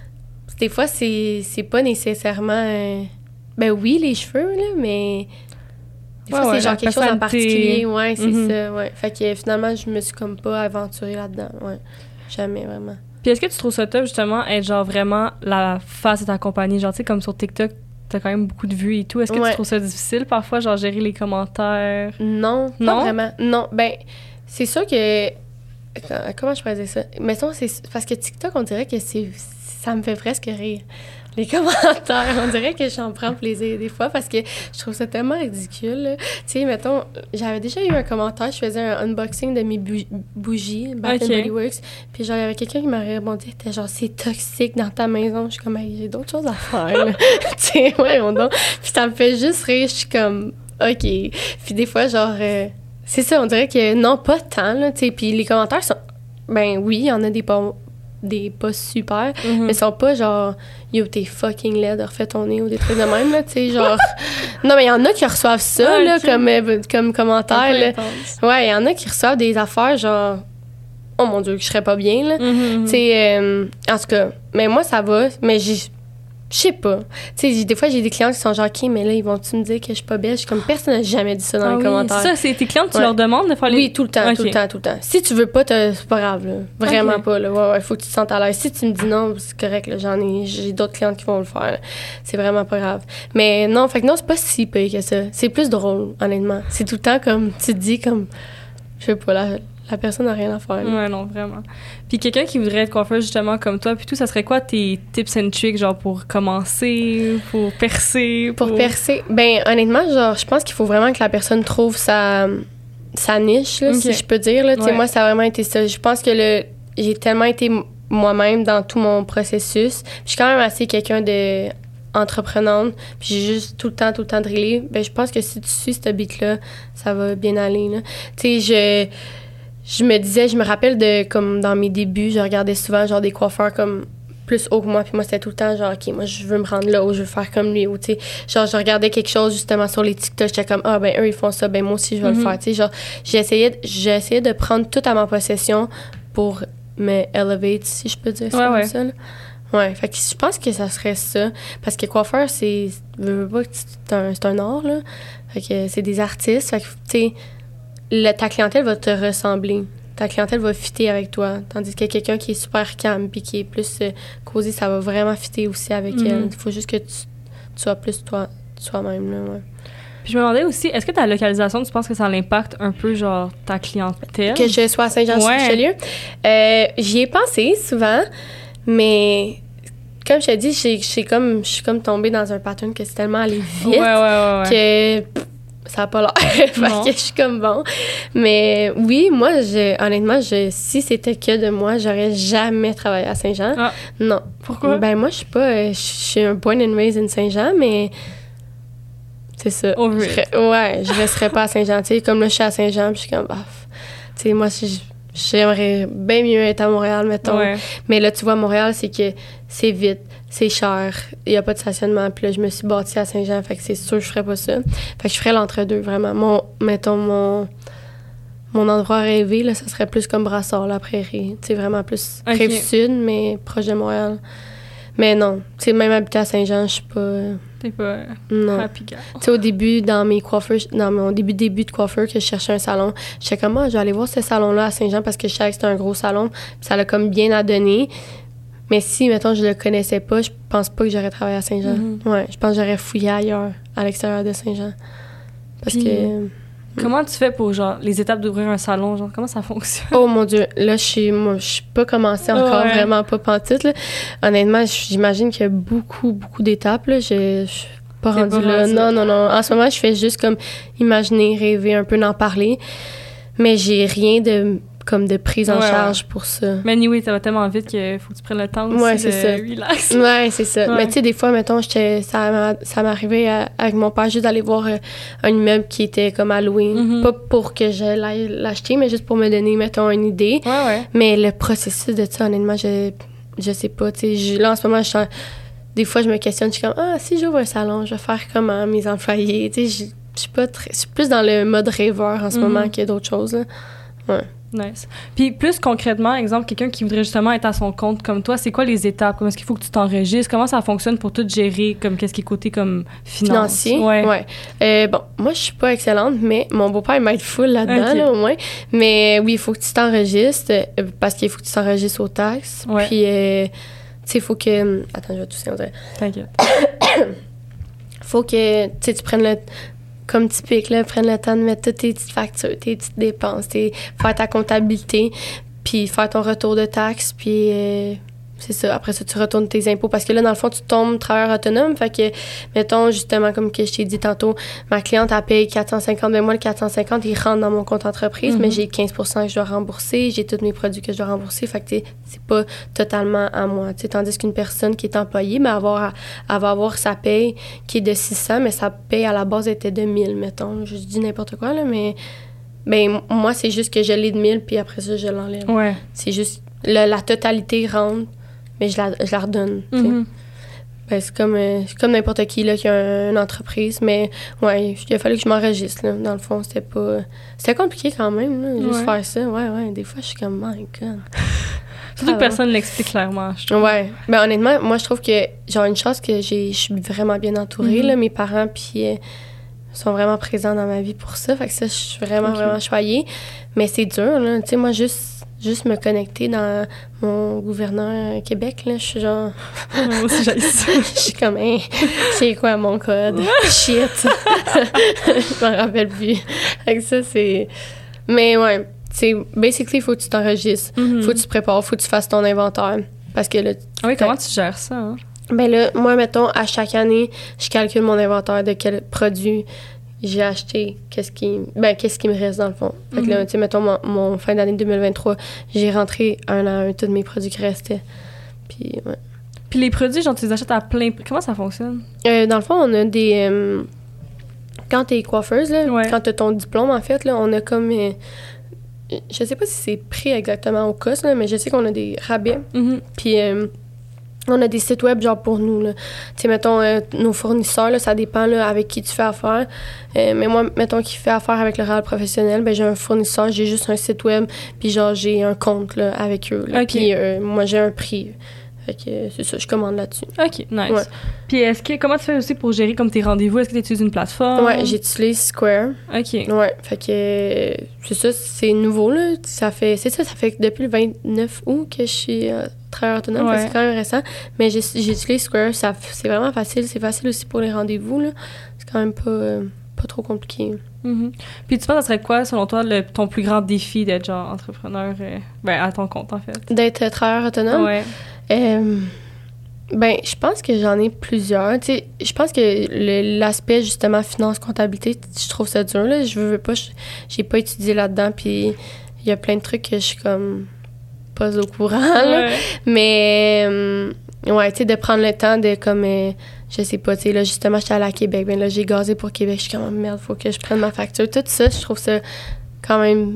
Des fois, c'est, c'est pas nécessairement... euh, Ben oui, les cheveux, là, mais... Des Ouais, fois, ouais, c'est genre la quelque chose en personnalité. particulier. Ouais, c'est Mhm. ça, ouais. Fait que finalement, je me suis comme pas aventurée là-dedans, ouais. Jamais, vraiment. Puis est-ce que tu trouves ça top, justement, être genre vraiment la face de ta compagnie? Genre, tu sais, comme sur TikTok, t'as quand même beaucoup de vues et tout. Est-ce que Ouais. tu trouves ça difficile parfois, genre, gérer les commentaires? Non, pas Non? vraiment. Non, ben, c'est sûr que... Comment je pourrais dire ça? Mettons, c'est parce que TikTok, on dirait que c'est ça me fait presque rire. Les commentaires, on dirait que j'en prends plaisir des fois parce que je trouve ça tellement ridicule. là. Tu sais, mettons, j'avais déjà eu un commentaire, je faisais un unboxing de mes bou- bougies, Bath Ok. and Body Works, puis genre, il y avait quelqu'un qui m'aurait répondu, t'es genre, c'est toxique dans ta maison. Je suis comme, hey, j'ai d'autres choses à faire, là. Tu sais, ouais, on donc. Puis ça me fait juste rire, je suis comme, OK. Puis des fois, genre, euh, c'est ça, on dirait que non, pas tant, là, tu sais. Puis les commentaires sont, ben oui, il y en a des pas, des pas super, Mhm. mais ils sont pas genre, yo, t'es fucking laide, refais ton nez ou des trucs de même, là, tu sais, genre. Non, mais il y en a qui reçoivent ça, Ah, là, ok. comme, euh, comme commentaire, Un peu là. intense. Ouais, il y en a qui reçoivent des affaires, genre, oh mon Dieu, que je serais pas bien, là. Mhm. Tu sais, euh, en tout cas, mais moi, ça va, mais j'ai. Je sais pas. Tu sais, des fois, j'ai des clients qui sont genre, OK, mais là, ils vont-tu me dire que je suis pas belle? Je suis comme, personne n'a jamais dit ça dans Ah les oui, commentaires. Ça, c'est tes clientes, tu Ouais. leur demandes de faire les... Oui, tout le temps, tout Ok. le temps, tout le temps. Si tu veux pas, t'as- c'est pas grave, là. Vraiment Ok. pas, là. Ouais, ouais, faut que tu te sentes à l'aise. Si tu me dis non, c'est correct, là. J'en ai, j'ai d'autres clientes qui vont le faire, là. C'est vraiment pas grave. Mais non, fait que non, c'est pas si pire que ça. C'est plus drôle, honnêtement. C'est tout le temps comme, tu te dis comme, je sais pas, la, la personne n'a rien à faire, là. Ouais, non, vraiment. Puis quelqu'un qui voudrait être coiffeur justement comme toi, puis tout, ça serait quoi tes tips and tricks, genre pour commencer, pour percer? Pour percer, ben honnêtement, genre, je pense qu'il faut vraiment que la personne trouve sa, sa niche, là, Ok. si je peux dire. Là. Tu sais, Ouais. moi, ça a vraiment été ça. Je pense que le, j'ai tellement été m- moi-même dans tout mon processus. Puis je suis quand même assez quelqu'un de entreprenante, puis j'ai juste tout le temps, tout le temps drillé. Ben, je pense que si tu suis ce beat-là, ça va bien aller. Là. Tu sais, je, je me disais, je me rappelle de, comme dans mes débuts, je regardais souvent genre des coiffeurs comme plus haut que moi, puis moi, c'était tout le temps genre, OK, moi, je veux me rendre là, ou je veux faire comme lui, ou tu sais, genre, je regardais quelque chose justement sur les TikTok, j'étais comme, ah, ben, eux, ils font ça, ben, moi aussi, je vais Mhm. le faire, tu sais, genre, j'essayais, j'essayais de prendre tout à ma possession pour me elevate, si je peux dire ça Ouais, comme ouais. ça, là. Ouais, fait que je pense que ça serait ça, parce que coiffeur, c'est, veux, veux pas, c'est un, c'est un art, là, fait que c'est des artistes, fait que, tu sais, le- ta clientèle va te ressembler. Ta clientèle va fitter avec toi. Tandis que quelqu'un qui est super calme puis qui est plus euh, causé, ça va vraiment fitter aussi avec Mhm. elle. Il faut juste que tu, tu sois plus toi, toi-même. Là, ouais. Puis je me demandais aussi, est-ce que ta localisation, tu penses que ça l'impacte un peu, genre, ta clientèle? Que je sois à Saint-Jean-sur-Richelieu. Euh, j'y ai pensé souvent, mais comme je te dis, j'ai, j'ai comme, je suis comme tombée dans un pattern que c'est tellement allé vite Ouais, ouais, ouais, ouais. que pff, ça n'a pas l'air. Fait Non. que je suis comme bon. Mais oui, moi, je, honnêtement, je, si c'était que de moi, j'aurais jamais travaillé à Saint-Jean. Ah. Non. Pourquoi? Ben moi, je suis pas... euh, Je suis un born and raised in Saint-Jean, mais c'est ça. Over Je it. serais- ouais, je resterais pas à Saint-Jean. Tu sais, comme là, je suis à Saint-Jean, puis je suis comme... Ah, tu sais, moi, si je, j'aimerais bien mieux être à Montréal, mettons. Ouais. Mais là, tu vois, Montréal, c'est que c'est vite, c'est cher, il n'y a pas de stationnement. Puis là, je me suis bâtie à Saint-Jean, fait que c'est sûr que je ferais pas ça. Fait que je ferais l'entre-deux, vraiment. Mon, mettons, mon, mon endroit rêvé, là, ça serait plus comme Brassard, la Prairie. Tu sais, vraiment plus Ok. Rive-Sud, mais proche de Montréal. Mais non, tu sais, même habiter à Saint-Jean, je suis pas... T'es pas Non. happy girl. Tu sais, au début, dans mes coiffeurs, dans mon début début de coiffeur, que je cherchais un salon, j'étais comme, ah, je vais aller voir ce salon-là à Saint-Jean parce que je savais que c'était un gros salon. Puis ça l'a comme bien à donner. Mais si, mettons, je le connaissais pas, je pense pas que j'aurais travaillé à Saint-Jean. Mhm. Ouais, je pense que j'aurais fouillé ailleurs, à l'extérieur de Saint-Jean. Parce Puis- que... Comment tu fais pour, genre, les étapes d'ouvrir un salon? Genre, comment ça fonctionne? Oh mon Dieu, là, je suis, moi, je suis pas commencée encore, Ouais. vraiment pas pantoute, là. Honnêtement, j'imagine qu'il y a beaucoup, beaucoup d'étapes, là. Je, je suis pas T'es rendue pas là. rendue Non, là. non, non. En ce moment, je fais juste comme imaginer, rêver, un peu d'en parler. Mais j'ai rien de, comme de prise en Ouais, charge pour ça. Mais anyway, ça va tellement vite qu'il faut que tu prennes le temps aussi Ouais, de c'est ça. relax. Ouais, c'est ça. Ouais. Mais tu sais, des fois, mettons, j'étais, ça, m'a- ça m'arrivait à- avec mon père juste d'aller voir euh, un immeuble qui était comme à louer. Mhm. Pas pour que je l'aille l'acheter, mais juste pour me donner, mettons, une idée. Ouais, ouais. Mais le processus de ça, honnêtement, je, je sais pas. Tu sais, je- là, en ce moment, je suis en- des fois, je me questionne. Je suis comme, ah, si j'ouvre un salon, je vais faire comment mes employés? Tu sais, je je suis pas très. Je suis plus dans le mode rêveur en ce Mhm. moment qu'il y a d'autres choses. Là. Ouais. Nice. Puis plus concrètement, exemple, quelqu'un qui voudrait justement être à son compte comme toi, c'est quoi les étapes? Comment est-ce qu'il faut que tu t'enregistres? Comment ça fonctionne pour tout gérer? Comme qu'est-ce qui est côté comme finance? Financier. Ouais. Euh, bon, moi, je suis pas excellente, mais mon beau-père, il m'aide full là-dedans, Ok. là, au moins. Mais oui, il faut que tu t'enregistres euh, parce qu'il faut que tu t'enregistres aux taxes. Ouais. Puis, euh, tu sais, il faut que. Attends, je vais tousser, on dirait. T'inquiète. Faut que tu sais, tu prennes le. Comme typique, là, prendre le temps de mettre toutes tes petites factures, tes petites dépenses, tes, faire ta comptabilité, puis faire ton retour de taxes, puis euh, c'est ça. Après ça, tu retournes tes impôts. Parce que là, dans le fond, tu tombes travailleur autonome. Fait que, mettons, justement, comme que je t'ai dit tantôt, ma cliente, elle paye quatre cent cinquante. Ben moi, le quatre cent cinquante, il rentre dans mon compte entreprise, Mhm. mais j'ai quinze pour cent que je dois rembourser. J'ai tous mes produits que je dois rembourser. Fait que, tu sais, c'est pas totalement à moi. Tu sais, tandis qu'une personne qui est employée, ben, elle, va avoir, elle va avoir sa paye qui est de six cents, mais sa paye à la base était de mille, mettons. Je dis n'importe quoi, là, mais ben moi, c'est juste que je l'ai de mille, puis après ça, je l'enlève. Ouais. C'est juste, la, la totalité rentre, mais je la, je la redonne. tu sais. Mhm. Ben, c'est comme, euh, c'est comme n'importe qui là, qui a un- une entreprise, mais ouais, il a fallu que je m'enregistre. Là. Dans le fond, c'était pas. C'était compliqué quand même, là, juste Ouais. faire ça. Ouais, ouais, des fois, je suis comme, my God. Surtout Ah, que personne ne l'explique clairement, je trouve. Ouais. Ben, honnêtement, moi, je trouve que j'ai une chance que j'ai, je suis vraiment bien entourée. Mhm. Là, mes parents, puis. euh, sont vraiment présents dans ma vie pour ça. Fait que ça, je suis vraiment, Ok. vraiment choyée. Mais c'est dur, là. Tu sais, moi, juste, juste me connecter dans mon gouverneur euh, Québec, là, je suis genre... Moi aussi, j'aille ça. Je suis comme, hey, c'est quoi mon code? Shit! Je m'en rappelle plus. Fait que ça, c'est... Mais ouais, tu sais, basically, il faut que tu t'enregistres. Mhm. Faut que tu te prépares, faut que tu fasses ton inventaire. Parce que là, Ah oui, comment tu gères ça? Hein? ben là, moi, mettons, à chaque année, je calcule mon inventaire de quel produit j'ai acheté, qu'est-ce qui, ben, qu'est-ce qui me reste dans le fond. Fait que là, tu sais, mettons, mon, mon fin d'année deux mille vingt-trois, j'ai rentré un à un tous mes produits qui restaient. Puis, ouais. Puis les produits, genre, tu les achètes à plein prix. Comment ça fonctionne? Euh, dans le fond, on a des... euh, quand t'es coiffeuse, là, Ouais. quand t'as ton diplôme, en fait, là, on a comme... euh, je sais pas si c'est pris exactement au cost, là, mais je sais qu'on a des rabais. Mhm. Puis euh, on a des sites web genre pour nous, là. Tu sais, mettons, euh, nos fournisseurs, là, ça dépend là, avec qui tu fais affaire. Euh, mais moi, mettons, qui fait affaire avec le réel professionnel, ben j'ai un fournisseur, j'ai juste un site web, puis genre, j'ai un compte là, avec eux. Là. Ok. Puis euh, moi, j'ai un prix. Fait que euh, c'est ça, je commande là-dessus. OK, nice. Ouais. Puis est-ce que comment tu fais aussi pour gérer comme tes rendez-vous? Est-ce que tu utilises une plateforme? Ouais, j'utilise Square. OK. Ouais, fait que euh, c'est ça, c'est nouveau, là. Ça fait, c'est ça, ça fait que depuis le vingt-neuf août que je suis euh, travailleur autonome, Ouais. fait que c'est quand même récent. Mais j'ai- j'utilise Square, ça, c'est vraiment facile. C'est facile aussi pour les rendez-vous, là. C'est quand même pas, euh, pas trop compliqué. Mhm. Puis tu penses que ça serait quoi, selon toi, le, ton plus grand défi d'être genre entrepreneur, euh, ben à ton compte, en fait? D'être euh, travailleur autonome, Ouais. euh, ben, je pense que j'en ai plusieurs. Tu sais, je pense que le- l'aspect, justement, finance, comptabilité, je trouve ça dur, là. Je veux, veux pas, je- j'ai pas étudié là-dedans, puis il y a plein de trucs que je suis comme pas au courant, là. Ouais. Mais, euh, ouais, tu sais, de prendre le temps de, comme, euh, je sais pas, tu sais, là, justement, j'étais allée à Québec, ben là, j'ai gazé pour Québec, je suis comme, oh, merde, faut que je prenne ma facture. Tout ça, je trouve ça quand même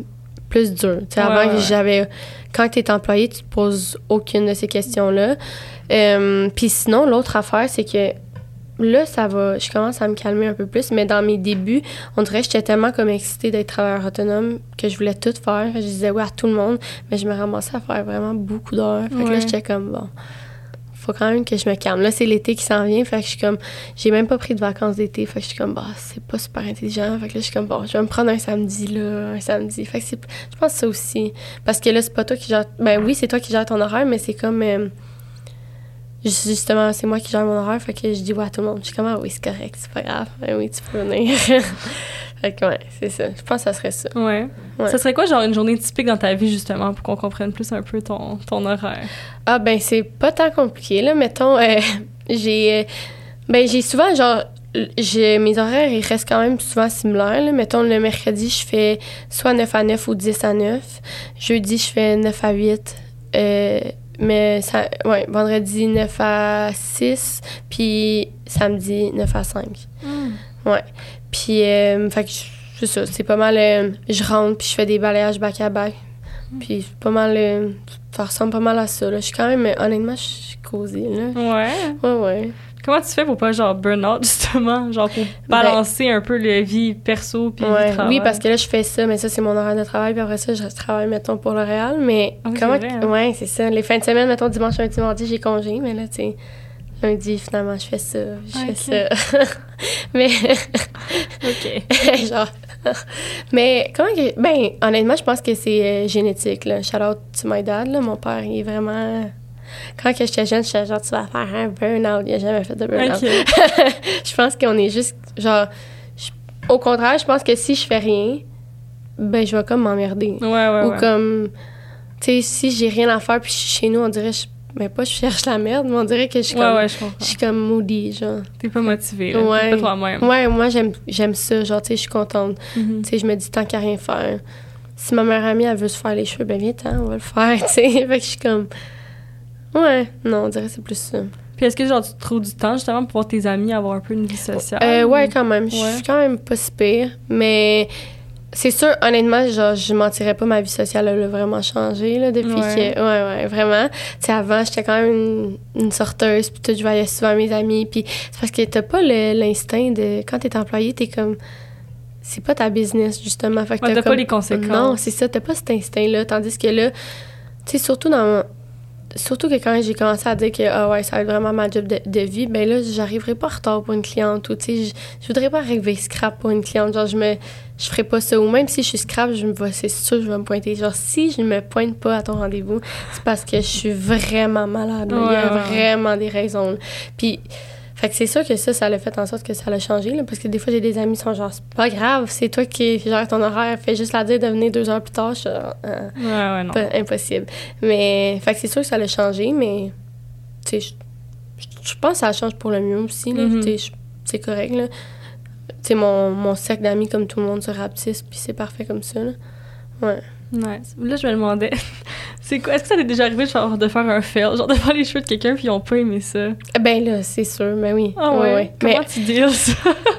plus dur. Tu sais, Ouais, avant, ouais. j'avais... Quand tu es employé, tu te poses aucune de ces questions-là. Euh, Puis sinon, l'autre affaire, c'est que là, ça va... Je commence à me calmer un peu plus, mais dans mes débuts, on dirait que j'étais tellement comme excitée d'être travailleur autonome que je voulais tout faire. Je disais oui à tout le monde, mais je me ramassais à faire vraiment beaucoup d'heures. Fait que Ouais. là, j'étais comme, bon... Faut quand même que je me calme. Là, c'est l'été qui s'en vient, fait que je suis comme... J'ai même pas pris de vacances d'été, fait que je suis comme, bah, c'est pas super intelligent. Fait que là, je suis comme, bon, je vais me prendre un samedi, là, un samedi. Fait que c'est... Je pense ça aussi. Parce que là, c'est pas toi qui gère... Ben oui, c'est toi qui gères ton horaire, mais c'est comme... euh, Justement, c'est moi qui gère mon horaire, fait que je dis ouais à tout le monde. Je suis comme, ah oui, c'est correct, c'est pas grave. Ben oui, tu peux venir. Fait que ouais, c'est ça. Je pense que ça serait ça. Ouais. Ouais. Ça serait quoi, genre, une journée typique dans ta vie, justement, pour qu'on comprenne plus un peu ton, ton horaire? Ah, ben, c'est pas tant compliqué, là. Mettons, euh, j'ai. euh, Ben, j'ai souvent, genre. J'ai, mes horaires, ils restent quand même souvent similaires, là. Mettons, le mercredi, je fais soit neuf à neuf ou dix à neuf. Jeudi, je fais neuf à huit. Euh, mais, ça, ouais, vendredi, neuf à six. Puis, samedi, neuf à cinq. Mm. Ouais. Puis, euh, fait que c'est ça, c'est pas mal. Euh, je rentre, puis je fais des balayages back-à-back. Puis, c'est pas mal. Euh, ça ressemble pas mal à ça, là. Je suis quand même. Honnêtement, je suis causée, là. Ouais. Ouais, ouais. Comment tu fais pour pas, genre, burn-out, justement? Genre, pour balancer un peu le vie perso puis Ouais. vie travail? Oui, parce que là, je fais ça, mais ça, c'est mon horaire de travail. Puis après ça, je travaille, mettons, pour le Réal. Mais Ah oui, comment. c'est vrai, hein? Ouais, c'est ça. Les fins de semaine, mettons, dimanche, lundi, mardi, j'ai congé. Mais là, tu sais, lundi, finalement, je fais ça. Je Ok. fais ça. Mais. OK. genre. Mais comment que. Ben, honnêtement, je pense que c'est euh, génétique, là. Shout out to my dad, là. Mon père, il est vraiment. Quand que j'étais jeune, j'étais genre, tu vas faire un burn-out. Il a jamais fait de burn-out. OK. Je pense qu'on est juste. Genre. je- Au contraire, je pense que si je fais rien, ben, je vais comme m'emmerder. Ouais, ouais, Ou ouais. comme. Tu sais, si j'ai rien à faire, puis je suis chez nous, on dirait. Je, ben, pas je cherche la merde, mais on dirait que je suis Ouais, comme. ouais, je comprends. Je suis comme moody, genre. T'es pas motivée, là. Ouais. T'es pas toi-même. Ouais, moi, j'aime, j'aime ça. Genre, tu sais, je suis contente. Mhm. Tu sais, je me dis tant qu'à rien faire. Si ma meilleure amie, elle veut se faire les cheveux, ben viens, on va le faire, tu sais. Fait que je suis comme. Ouais, non, on dirait que c'est plus ça. Puis est-ce que, genre, tu trouves du temps, justement, pour voir tes amis, avoir un peu une vie sociale? Euh, ouais, ou- quand même. Je Ouais. suis quand même pas si pire. Mais c'est sûr, honnêtement, genre, je mentirais pas, ma vie sociale, elle a vraiment changé, là, depuis Ouais. que. Ouais, ouais, vraiment. Tu sais, avant, j'étais quand même une, une sorteuse, puis tout, je voyais souvent mes amis. Puis c'est parce que t'as pas le- l'instinct de. Quand t'es employé, t'es comme. C'est pas ta business, justement. Fait que Ouais, t'as pas comme- les conséquences. Non, c'est ça, t'as pas cet instinct-là. Tandis que là, tu sais, surtout dans. Surtout que quand j'ai commencé à dire que ah ouais, ça va être vraiment ma job de, de vie, ben là, j'arriverai pas en retard pour une cliente ou, tu sais, je, je voudrais pas arriver scrap pour une cliente. Genre, je me. Je ferais pas ça. Ou même si je suis scrap, je me vois, c'est sûr, je vais me pointer. Genre, si je me pointe pas à ton rendez-vous, c'est parce que je suis vraiment malade. là. Il y a Ouais, ouais. vraiment des raisons. là. Puis. Fait que c'est sûr que ça, ça l'a fait en sorte que ça l'a changé, là, parce que des fois, j'ai des amis qui sont genre, c'est pas grave, c'est toi qui gères ton horaire, fais juste la dire de venir deux heures plus tard. Je suis genre, Ah, Ouais, ouais, non. pas- impossible. Mais, fait que c'est sûr que ça l'a changé, mais, tu sais, je, je- je pense que ça change pour le mieux aussi, là. Mhm. Tu sais, je- c'est correct, là. Tu sais, mon, mon cercle d'amis, comme tout le monde, se rapetisse, puis c'est parfait comme ça, là. Ouais. Nice. Là, je me demandais, c'est quoi, est-ce que ça t'est déjà arrivé, genre, de faire un fail, genre, de faire les cheveux de quelqu'un puis ils ont pas aimé ça? Ben là, c'est sûr, ben oui. Ah ouais? Mais, Comment tu deals ça?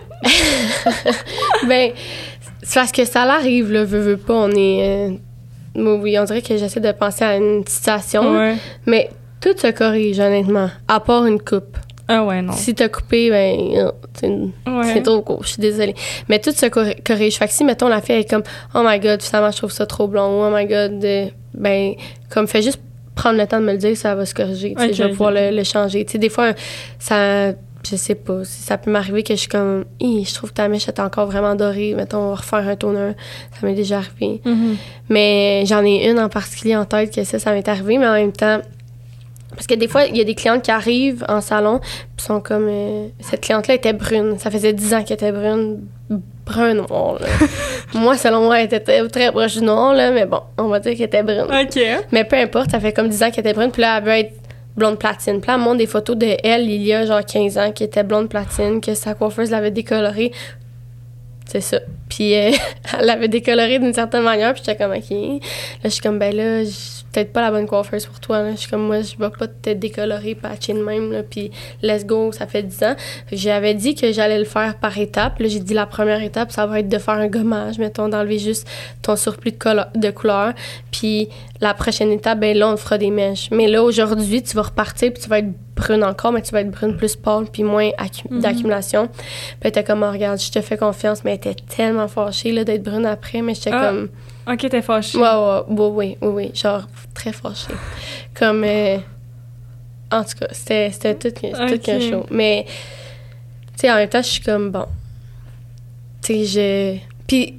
ben, c'est parce que ça l'arrive, là, veux, veux pas, on est... euh, moi, oui, on dirait que j'essaie de penser à une situation, Ouais. mais tout se corrige, honnêtement, à part une coupe. Ah ouais, non. Si t'as coupé, ben, oh, c'est Ouais. c'est trop court, je suis désolée. Mais tout se cor- corrige. Fait que si, mettons, la fille est comme, oh my god, finalement, je trouve ça trop blond, oh my god, euh, ben, comme, fais juste prendre le temps de me le dire, ça va se corriger, tu sais, Ok, je vais ok. pouvoir le, le changer. Tu sais, des fois, ça, je sais pas, ça peut m'arriver que je suis comme, hi, je trouve que ta mèche est encore vraiment dorée, mettons, on va refaire un toner, ça m'est déjà arrivé. Mhm. Mais j'en ai une en particulier en tête que ça, ça m'est arrivé, mais en même temps, parce que des fois, il y a des clientes qui arrivent en salon, puis sont comme, euh, cette cliente-là était brune. Ça faisait dix ans qu'elle était brune, brun noir, là. Moi, selon moi, elle était très, très proche du noir, là, mais bon, on va dire qu'elle était brune. OK. Mais peu importe, ça fait comme dix ans qu'elle était brune, puis là, elle veut être blonde platine. Puis là, elle montre des photos de elle, il y a genre quinze ans, qui était blonde platine, que sa coiffeuse l'avait décolorée. C'est ça. Puis euh, elle l'avait décoloré d'une certaine manière, puis j'étais comme, OK. Là, je suis comme, ben là, je suis peut-être pas la bonne coiffeuse pour toi. Là. Je suis comme, moi, je vais pas te décolorer, patcher de même, là, puis let's go, ça fait dix ans. J'avais dit que j'allais le faire par étapes. Là, j'ai dit la première étape, ça va être de faire un gommage, mettons, d'enlever juste ton surplus de, colo- de couleur. Puis la prochaine étape, ben là, on fera des mèches. Mais là, aujourd'hui, tu vas repartir, puis tu vas être brune encore, mais tu vas être brune plus pâle, puis moins accu- mm-hmm. d'accumulation. Puis elle était comme, oh, regarde, je te fais confiance, mais elle était tellement fâchée là, d'être brune après, mais j'étais ah, comme... OK, t'es fâchée. Ouais, ouais, ouais, oui, oui, oui, genre très fâchée. Comme... Euh... En tout cas, c'était, c'était tout, c'était okay. tout qu'un show. Mais, tu sais, en même temps, je suis comme, bon... Tu sais, je... Puis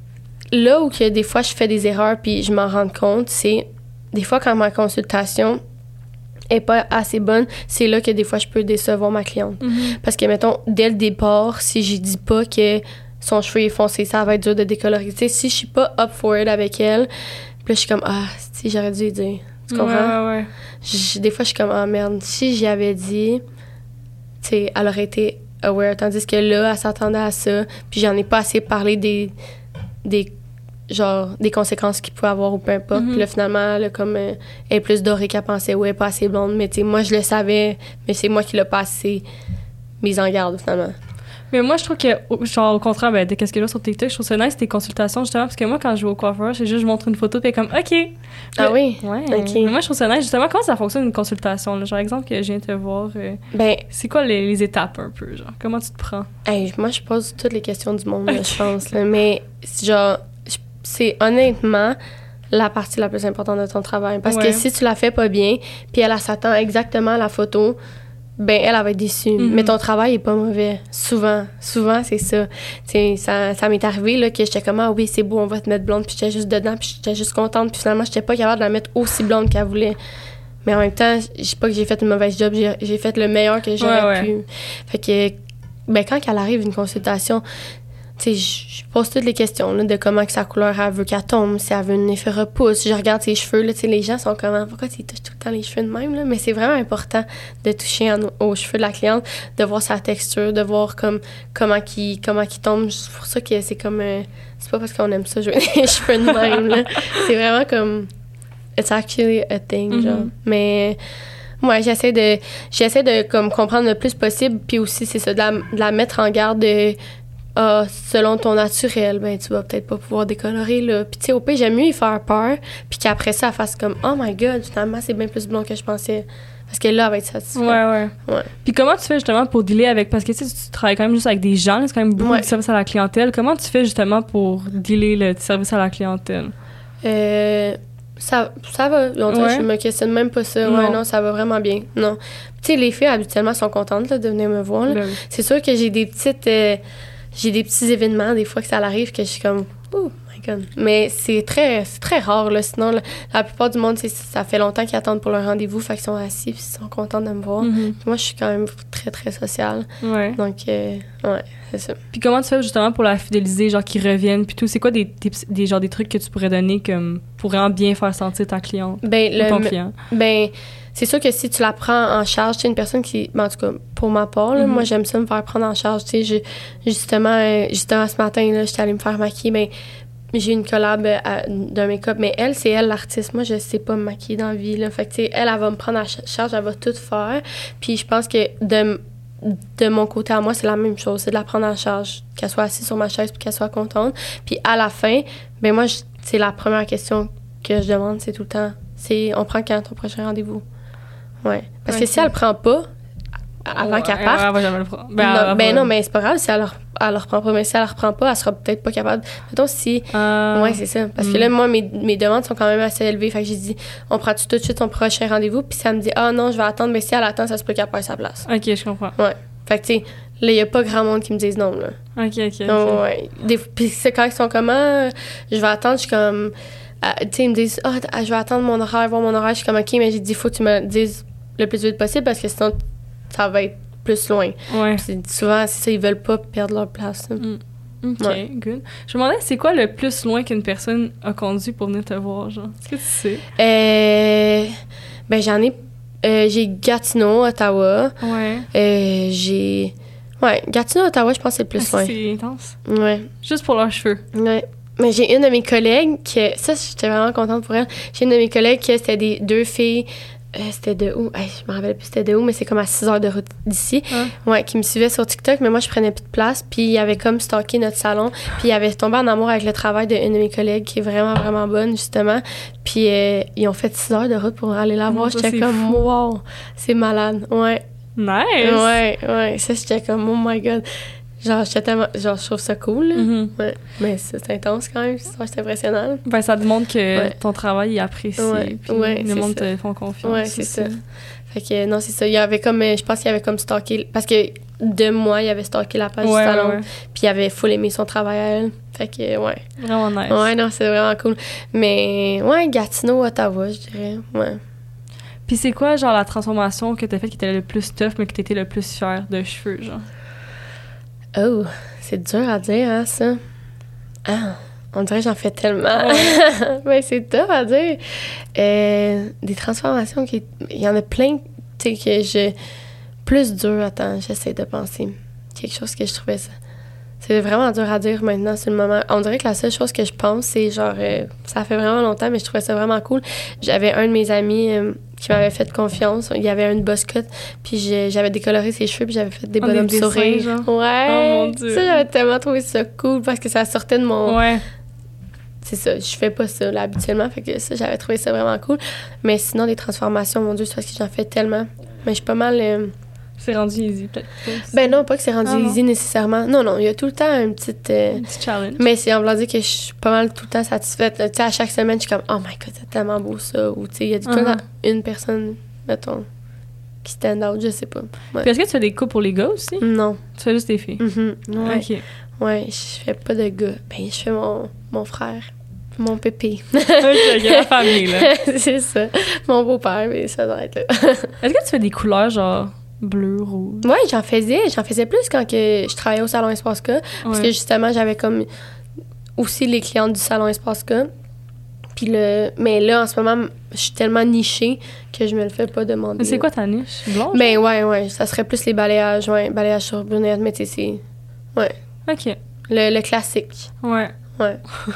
là où que des fois, je fais des erreurs, puis je m'en rends compte, c'est... Des fois, quand ma consultation est pas assez bonne, c'est là que des fois, je peux décevoir ma cliente. Mm-hmm. Parce que, mettons, dès le départ, si je dis pas que son cheveu est foncé, ça va être dur de décolorer. Tu sais, si je suis pas up for it avec elle, puis là, je suis comme, ah, si j'aurais dû lui dire. Tu comprends? Ouais, ouais, ouais. Je, des fois, je suis comme, ah, merde, si j'y avais dit, tu sais, elle aurait été aware. Tandis que là, elle s'attendait à ça, puis j'en ai pas assez parlé des... des genre des conséquences qu'il pouvait avoir ou peu importe. Mm-hmm. Puis là, finalement, là, comme euh, elle est plus dorée qu'elle pensait, ouais, pas assez blonde. Mais tu sais, moi, je le savais, mais c'est moi qui l'ai pas assez mise en garde, finalement. Mais moi, je trouve que, genre, au contraire, ben, de qu'est-ce que là sur TikTok, je trouve ça nice tes consultations, justement, parce que moi, quand je vais au coiffeur, c'est juste, je montre une photo, puis comme, OK. Puis, ah oui? Ouais. OK. Mais moi, je trouve ça nice, justement, comment ça fonctionne une consultation, là? Genre, exemple, que je viens te voir. Euh, ben. C'est quoi les, les étapes, un peu, genre? Comment tu te prends? Hey, moi, je pose toutes les questions du monde, okay. là, je pense, là. Mais, genre, c'est honnêtement la partie la plus importante de ton travail. Parce ouais. que si tu la fais pas bien, puis elle, elle s'attend exactement à la photo, ben elle, elle va être déçue. Mm-hmm. Mais ton travail est pas mauvais. Souvent. Souvent, c'est ça. T'sais, ça. Ça m'est arrivé là, que j'étais comme, ah oui, c'est beau, on va te mettre blonde. Puis j'étais juste dedans, puis j'étais juste contente. Puis finalement, j'étais pas capable de la mettre aussi blonde qu'elle voulait. Mais en même temps, je sais pas que j'ai fait une mauvaise job. J'ai, j'ai fait le meilleur que j'aurais ouais, ouais. pu. Fait que, ben quand elle arrive, une consultation... Tu sais, je pose toutes les questions là, de comment que sa couleur, elle veut qu'elle tombe, si elle veut un effet repousse. Je regarde ses cheveux, là, tu sais, les gens sont comme, pourquoi tu touches tout le temps les cheveux de même, là? Mais c'est vraiment important de toucher en, aux cheveux de la cliente, de voir sa texture, de voir comme, comment qu'il comment qu'il tombe. C'est pour ça que c'est comme, euh, c'est pas parce qu'on aime ça jouer les cheveux de même, là. C'est vraiment comme, it's actually a thing, mm-hmm. genre. Mais... Ouais, j'essaie de, j'essaie de comme, comprendre le plus possible, puis aussi, c'est ça, de la, de la mettre en garde de... Ah, selon ton naturel, ben tu vas peut-être pas pouvoir décolorer, là. Puis tu sais, au pire, j'aime mieux y faire peur, puis qu'après ça, elle fasse comme « Oh my God, finalement, c'est bien plus blond que je pensais. » Parce que là, elle va être satisfaite. Ouais, ouais. ouais. Puis comment tu fais justement pour dealer avec... Parce que tu sais, tu travailles quand même juste avec des gens, c'est quand même beaucoup ouais. de service à la clientèle. Comment tu fais justement pour dealer le service à la clientèle? Euh... Ça, ça va. On ouais. Je me questionne même pas ça. Non. Ouais, non, ça va vraiment bien. Non. Tu sais, les filles, habituellement, sont contentes là, de venir me voir. Là. Oui. C'est sûr que j'ai des petites... Euh, J'ai des petits événements, des fois que ça arrive, que je suis comme « Oh my God ». Mais c'est très, c'est très rare, là. Sinon, là, la plupart du monde, ça fait longtemps qu'ils attendent pour leur rendez-vous, fait qu'ils sont assis puis ils sont contents de me voir. Mm-hmm. Moi, je suis quand même très, très sociale. Ouais. Donc, euh, ouais, c'est ça. Puis comment tu fais justement pour la fidéliser, genre qu'ils reviennent, puis tout? C'est quoi des tips, des, genre, des trucs que tu pourrais donner comme, pour vraiment bien faire sentir ta cliente ben, ou le, ton client? Ben... C'est sûr que si tu la prends en charge, tu sais, une personne qui... Ben, en tout cas, pour ma part, là, mm-hmm. moi, j'aime ça me faire prendre en charge. Tu sais, justement, euh, justement, ce matin, là, j'étais allée me faire maquiller, mais j'ai une collab à, d'un make-up, mais elle, c'est elle l'artiste. Moi, je sais pas me maquiller dans la vie, là. Fait que, tu sais, elle, elle va me prendre en charge, elle va tout faire. Puis je pense que de, de mon côté à moi, c'est la même chose. C'est de la prendre en charge, qu'elle soit assise sur ma chaise puis qu'elle soit contente. Puis à la fin, ben moi, je, c'est la première question que je demande, c'est tout le temps, c'est on prend quand ton prochain rendez-vous? Ouais. Parce okay. que si elle le prend pas, avant ouais, qu'elle parte... Elle va jamais le prendre. Ben, non, elle, ben elle, non, mais c'est pas grave si elle ne le reprend pas. Mais si elle le reprend pas, elle sera peut-être pas capable... Mettons si... Euh, ouais, c'est ça. Parce mm. que là, moi, mes, mes demandes sont quand même assez élevées. Fait que j'ai dit, on prend-tu tout de suite son prochain rendez-vous? Puis si elle me dit, ah non, je vais attendre. Mais si elle attend, ça se peut qu'elle perde sa place. OK, je comprends. Ouais. Fait que, tu sais, là, il n'y a pas grand monde qui me dise non, là. OK, OK. Donc, okay. Ouais. Des, puis c'est quand ils sont comme, ah, je vais attendre, je suis comme... Euh, tu sais, ils me disent, ah, oh, je vais attendre mon horaire, voir mon horaire. Je suis comme, OK, mais j'ai dit, il faut que tu me dises le plus vite possible parce que sinon, ça va être plus loin. Ouais. Puis souvent, c'est ça, ils veulent pas perdre leur place. Mm. OK, ouais. Good. Je me demandais, c'est quoi le plus loin qu'une personne a conduit pour venir te voir, genre? Est-ce que tu sais? Euh, ben, j'en ai... Euh, j'ai Gatineau, Ottawa. Ouais. Euh, j'ai... Ouais, Gatineau, Ottawa, je pense que c'est le plus Ah, loin. c'est intense. Ouais. Juste pour leurs cheveux. Ouais. Mais j'ai une de mes collègues qui... Ça, j'étais vraiment contente pour elle. J'ai une de mes collègues qui, c'était des deux filles... Euh, c'était de où? Hey, je me rappelle plus c'était de où, mais c'est comme à six heures de route d'ici. Hein? Ouais, qui me suivait sur TikTok, mais moi, je prenais plus de place. Puis il avait comme stalké notre salon. Puis il avait tombé en amour avec le travail d'une de mes collègues qui est vraiment, vraiment bonne, justement. Puis euh, ils ont fait six heures de route pour aller la voir. Oh, ça, J'étais c'est comme, fou. wow, c'est malade. Ouais. Nice! Ouais, ouais. Ça, j'étais comme, oh my God. Genre, j'étais tellement... Genre, je trouve ça cool, là. Mhm. Ouais. Mais c'est c'est intense quand même. Ça, c'est impressionnant. Ben, ça démontre que Ouais. ton travail est apprécié. Ouais, Puis ouais, le c'est monde ça. te font confiance. Ouais, c'est aussi. ça. Fait que, non, c'est ça. Il y avait comme... euh, Je pense qu'il y avait comme stalké... Parce que de moi, il avait stalké la page Ouais, du salon. ouais, ouais. Puis il avait full aimé son travail à elle. Fait que, ouais. Vraiment nice. Ouais, non, c'est vraiment cool. Mais, ouais, Gatineau, Ottawa, je dirais. Ouais. Puis c'est quoi, genre, la transformation que t'as faite qui était le plus tough, mais que t'étais le plus fière de cheveux, genre? Oh, c'est dur à dire, hein, ça. Ah, on dirait que j'en fais tellement. Ouais. Mais c'est tough à dire. Euh, des transformations, qui... il y en a plein, tu sais, que je... Plus dur, attends, j'essaie de penser. Quelque chose que je trouvais ça... C'est vraiment dur à dire maintenant, sur le moment. On dirait que la seule chose que je pense, c'est genre... euh, ça fait vraiment longtemps, mais je trouvais ça vraiment cool. J'avais un de mes amis euh, qui m'avait fait confiance. Il y avait une boss cut, puis j'ai- j'avais décoloré ses cheveux, puis j'avais fait des Oh, bonhommes des dessins, sourires. genre. Ouais! Oh, mon Dieu. Ça, j'avais tellement trouvé ça cool, parce que ça sortait de mon... Ouais. C'est ça, je fais pas ça, là, habituellement. Fait que ça, j'avais trouvé ça vraiment cool. Mais sinon, les transformations, mon Dieu, c'est parce que j'en fais tellement. Mais je suis pas mal... euh, C'est rendu easy, peut-être. Ben non, pas que c'est rendu Ah non. easy nécessairement. Non, non, il y a tout le temps une petite... euh, Un petit challenge. Mais c'est en voulant dire que je suis pas mal tout le temps satisfaite. là. Tu sais, à chaque semaine, je suis comme, oh my God, c'est tellement beau ça. Ou tu sais, il y a tout le temps Uh-huh. une personne, mettons, qui stand out, je sais pas. Ouais. Puis est-ce que tu fais des coupes pour les gars aussi? Non. Tu fais juste des filles? Mhm. Ouais. OK. Ouais, je fais pas de gars. Ben, je fais mon, mon frère, mon pépé. OK, OK, la famille, là. C'est ça. Mon beau-père, mais ça doit être là. Est-ce que tu fais des couleurs, genre, bleu, rouge? Ouais, j'en faisais. J'en faisais plus quand que je travaillais au Salon Espace K. Parce Ouais. que justement, j'avais comme aussi les clientes du Salon Espace K. Puis le... Mais là, en ce moment, je suis tellement nichée que je me le fais pas demander. Mais c'est quoi ta niche? Blonde? Ben ouais, ouais. Ça serait plus les balayages, ouais. Balayage sur brunette, mais tu sais, c'est... Ouais. OK. Le, le classique. Ouais. Ouais.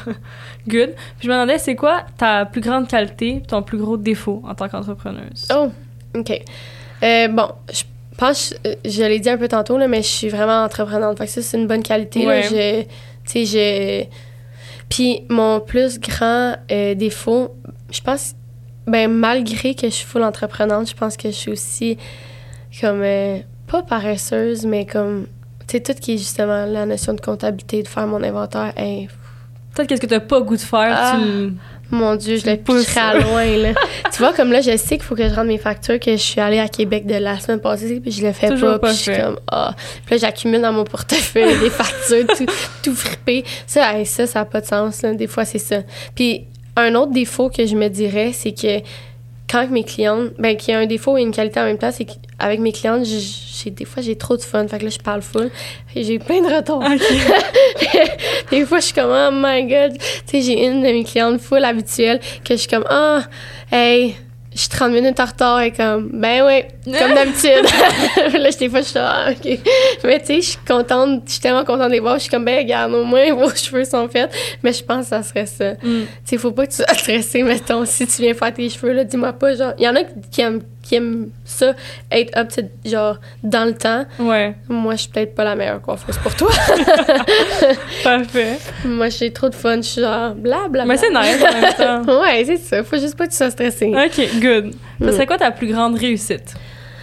Good. Puis je me demandais, c'est quoi ta plus grande qualité, ton plus gros défaut en tant qu'entrepreneuse? Oh, OK. Euh, bon, je pense, je, je l'ai dit un peu tantôt, là, mais je suis vraiment entreprenante. Fait que ça, c'est une bonne qualité. Ouais. Là, je, tu sais, je... Puis mon plus grand euh, défaut, je pense, ben malgré que je suis full entreprenante, je pense que je suis aussi comme, euh, pas paresseuse, mais comme, tu sais, tout qui est justement la notion de comptabilité, de faire mon inventaire, hey, Peut-être qu'est-ce que t'as pas le goût de faire, Ah. tu le... mon Dieu, je le pousses. pitcherais à loin, là. Tu vois, comme là, je sais qu'il faut que je rende mes factures, que je suis allée à Québec de la semaine passée, puis je le fais Toujours pas, pas puis je suis fait. comme, ah. Puis là, j'accumule dans mon portefeuille des factures, tout, tout frippé. Ça, hey, ça, ça n'a pas de sens, là. Des fois, c'est ça. Puis un autre défaut que je me dirais, c'est que quand mes clientes, ben, qu'il y a un défaut et une qualité en même temps, c'est qu'avec mes clientes, j'ai, j'ai- des fois, j'ai trop de fun. Fait que là, je parle full. Et j'ai plein de retours. Des fois, je suis comme, oh my God. Tu sais, j'ai une de mes clientes full habituelle que je suis comme, ah, hey, je suis trente minutes en retard. Et comme, ben oui, comme d'habitude. Là, des fois, je suis là, ah, OK. Mais tu sais, je suis contente, je suis tellement contente de les voir. Je suis comme, ben regarde, au moins, vos cheveux sont faits. Mais je pense que ça serait ça. Mm. Tu sais, faut pas que tu sois stressé, mettons, si tu viens faire tes cheveux, là, dis-moi pas, genre, il y en a qui aiment, qui aiment ça, être up, to- genre, dans le temps. Ouais, Moi, je suis peut-être pas la meilleure coiffeuse pour toi. parfait. Moi, j'ai trop de fun, je suis genre, blablabla. Mais c'est nice en même temps. Ouais, c'est ça, faut juste pas que tu sois stressé. OK, good. Ça Mm. serait quoi ta plus grande réussite?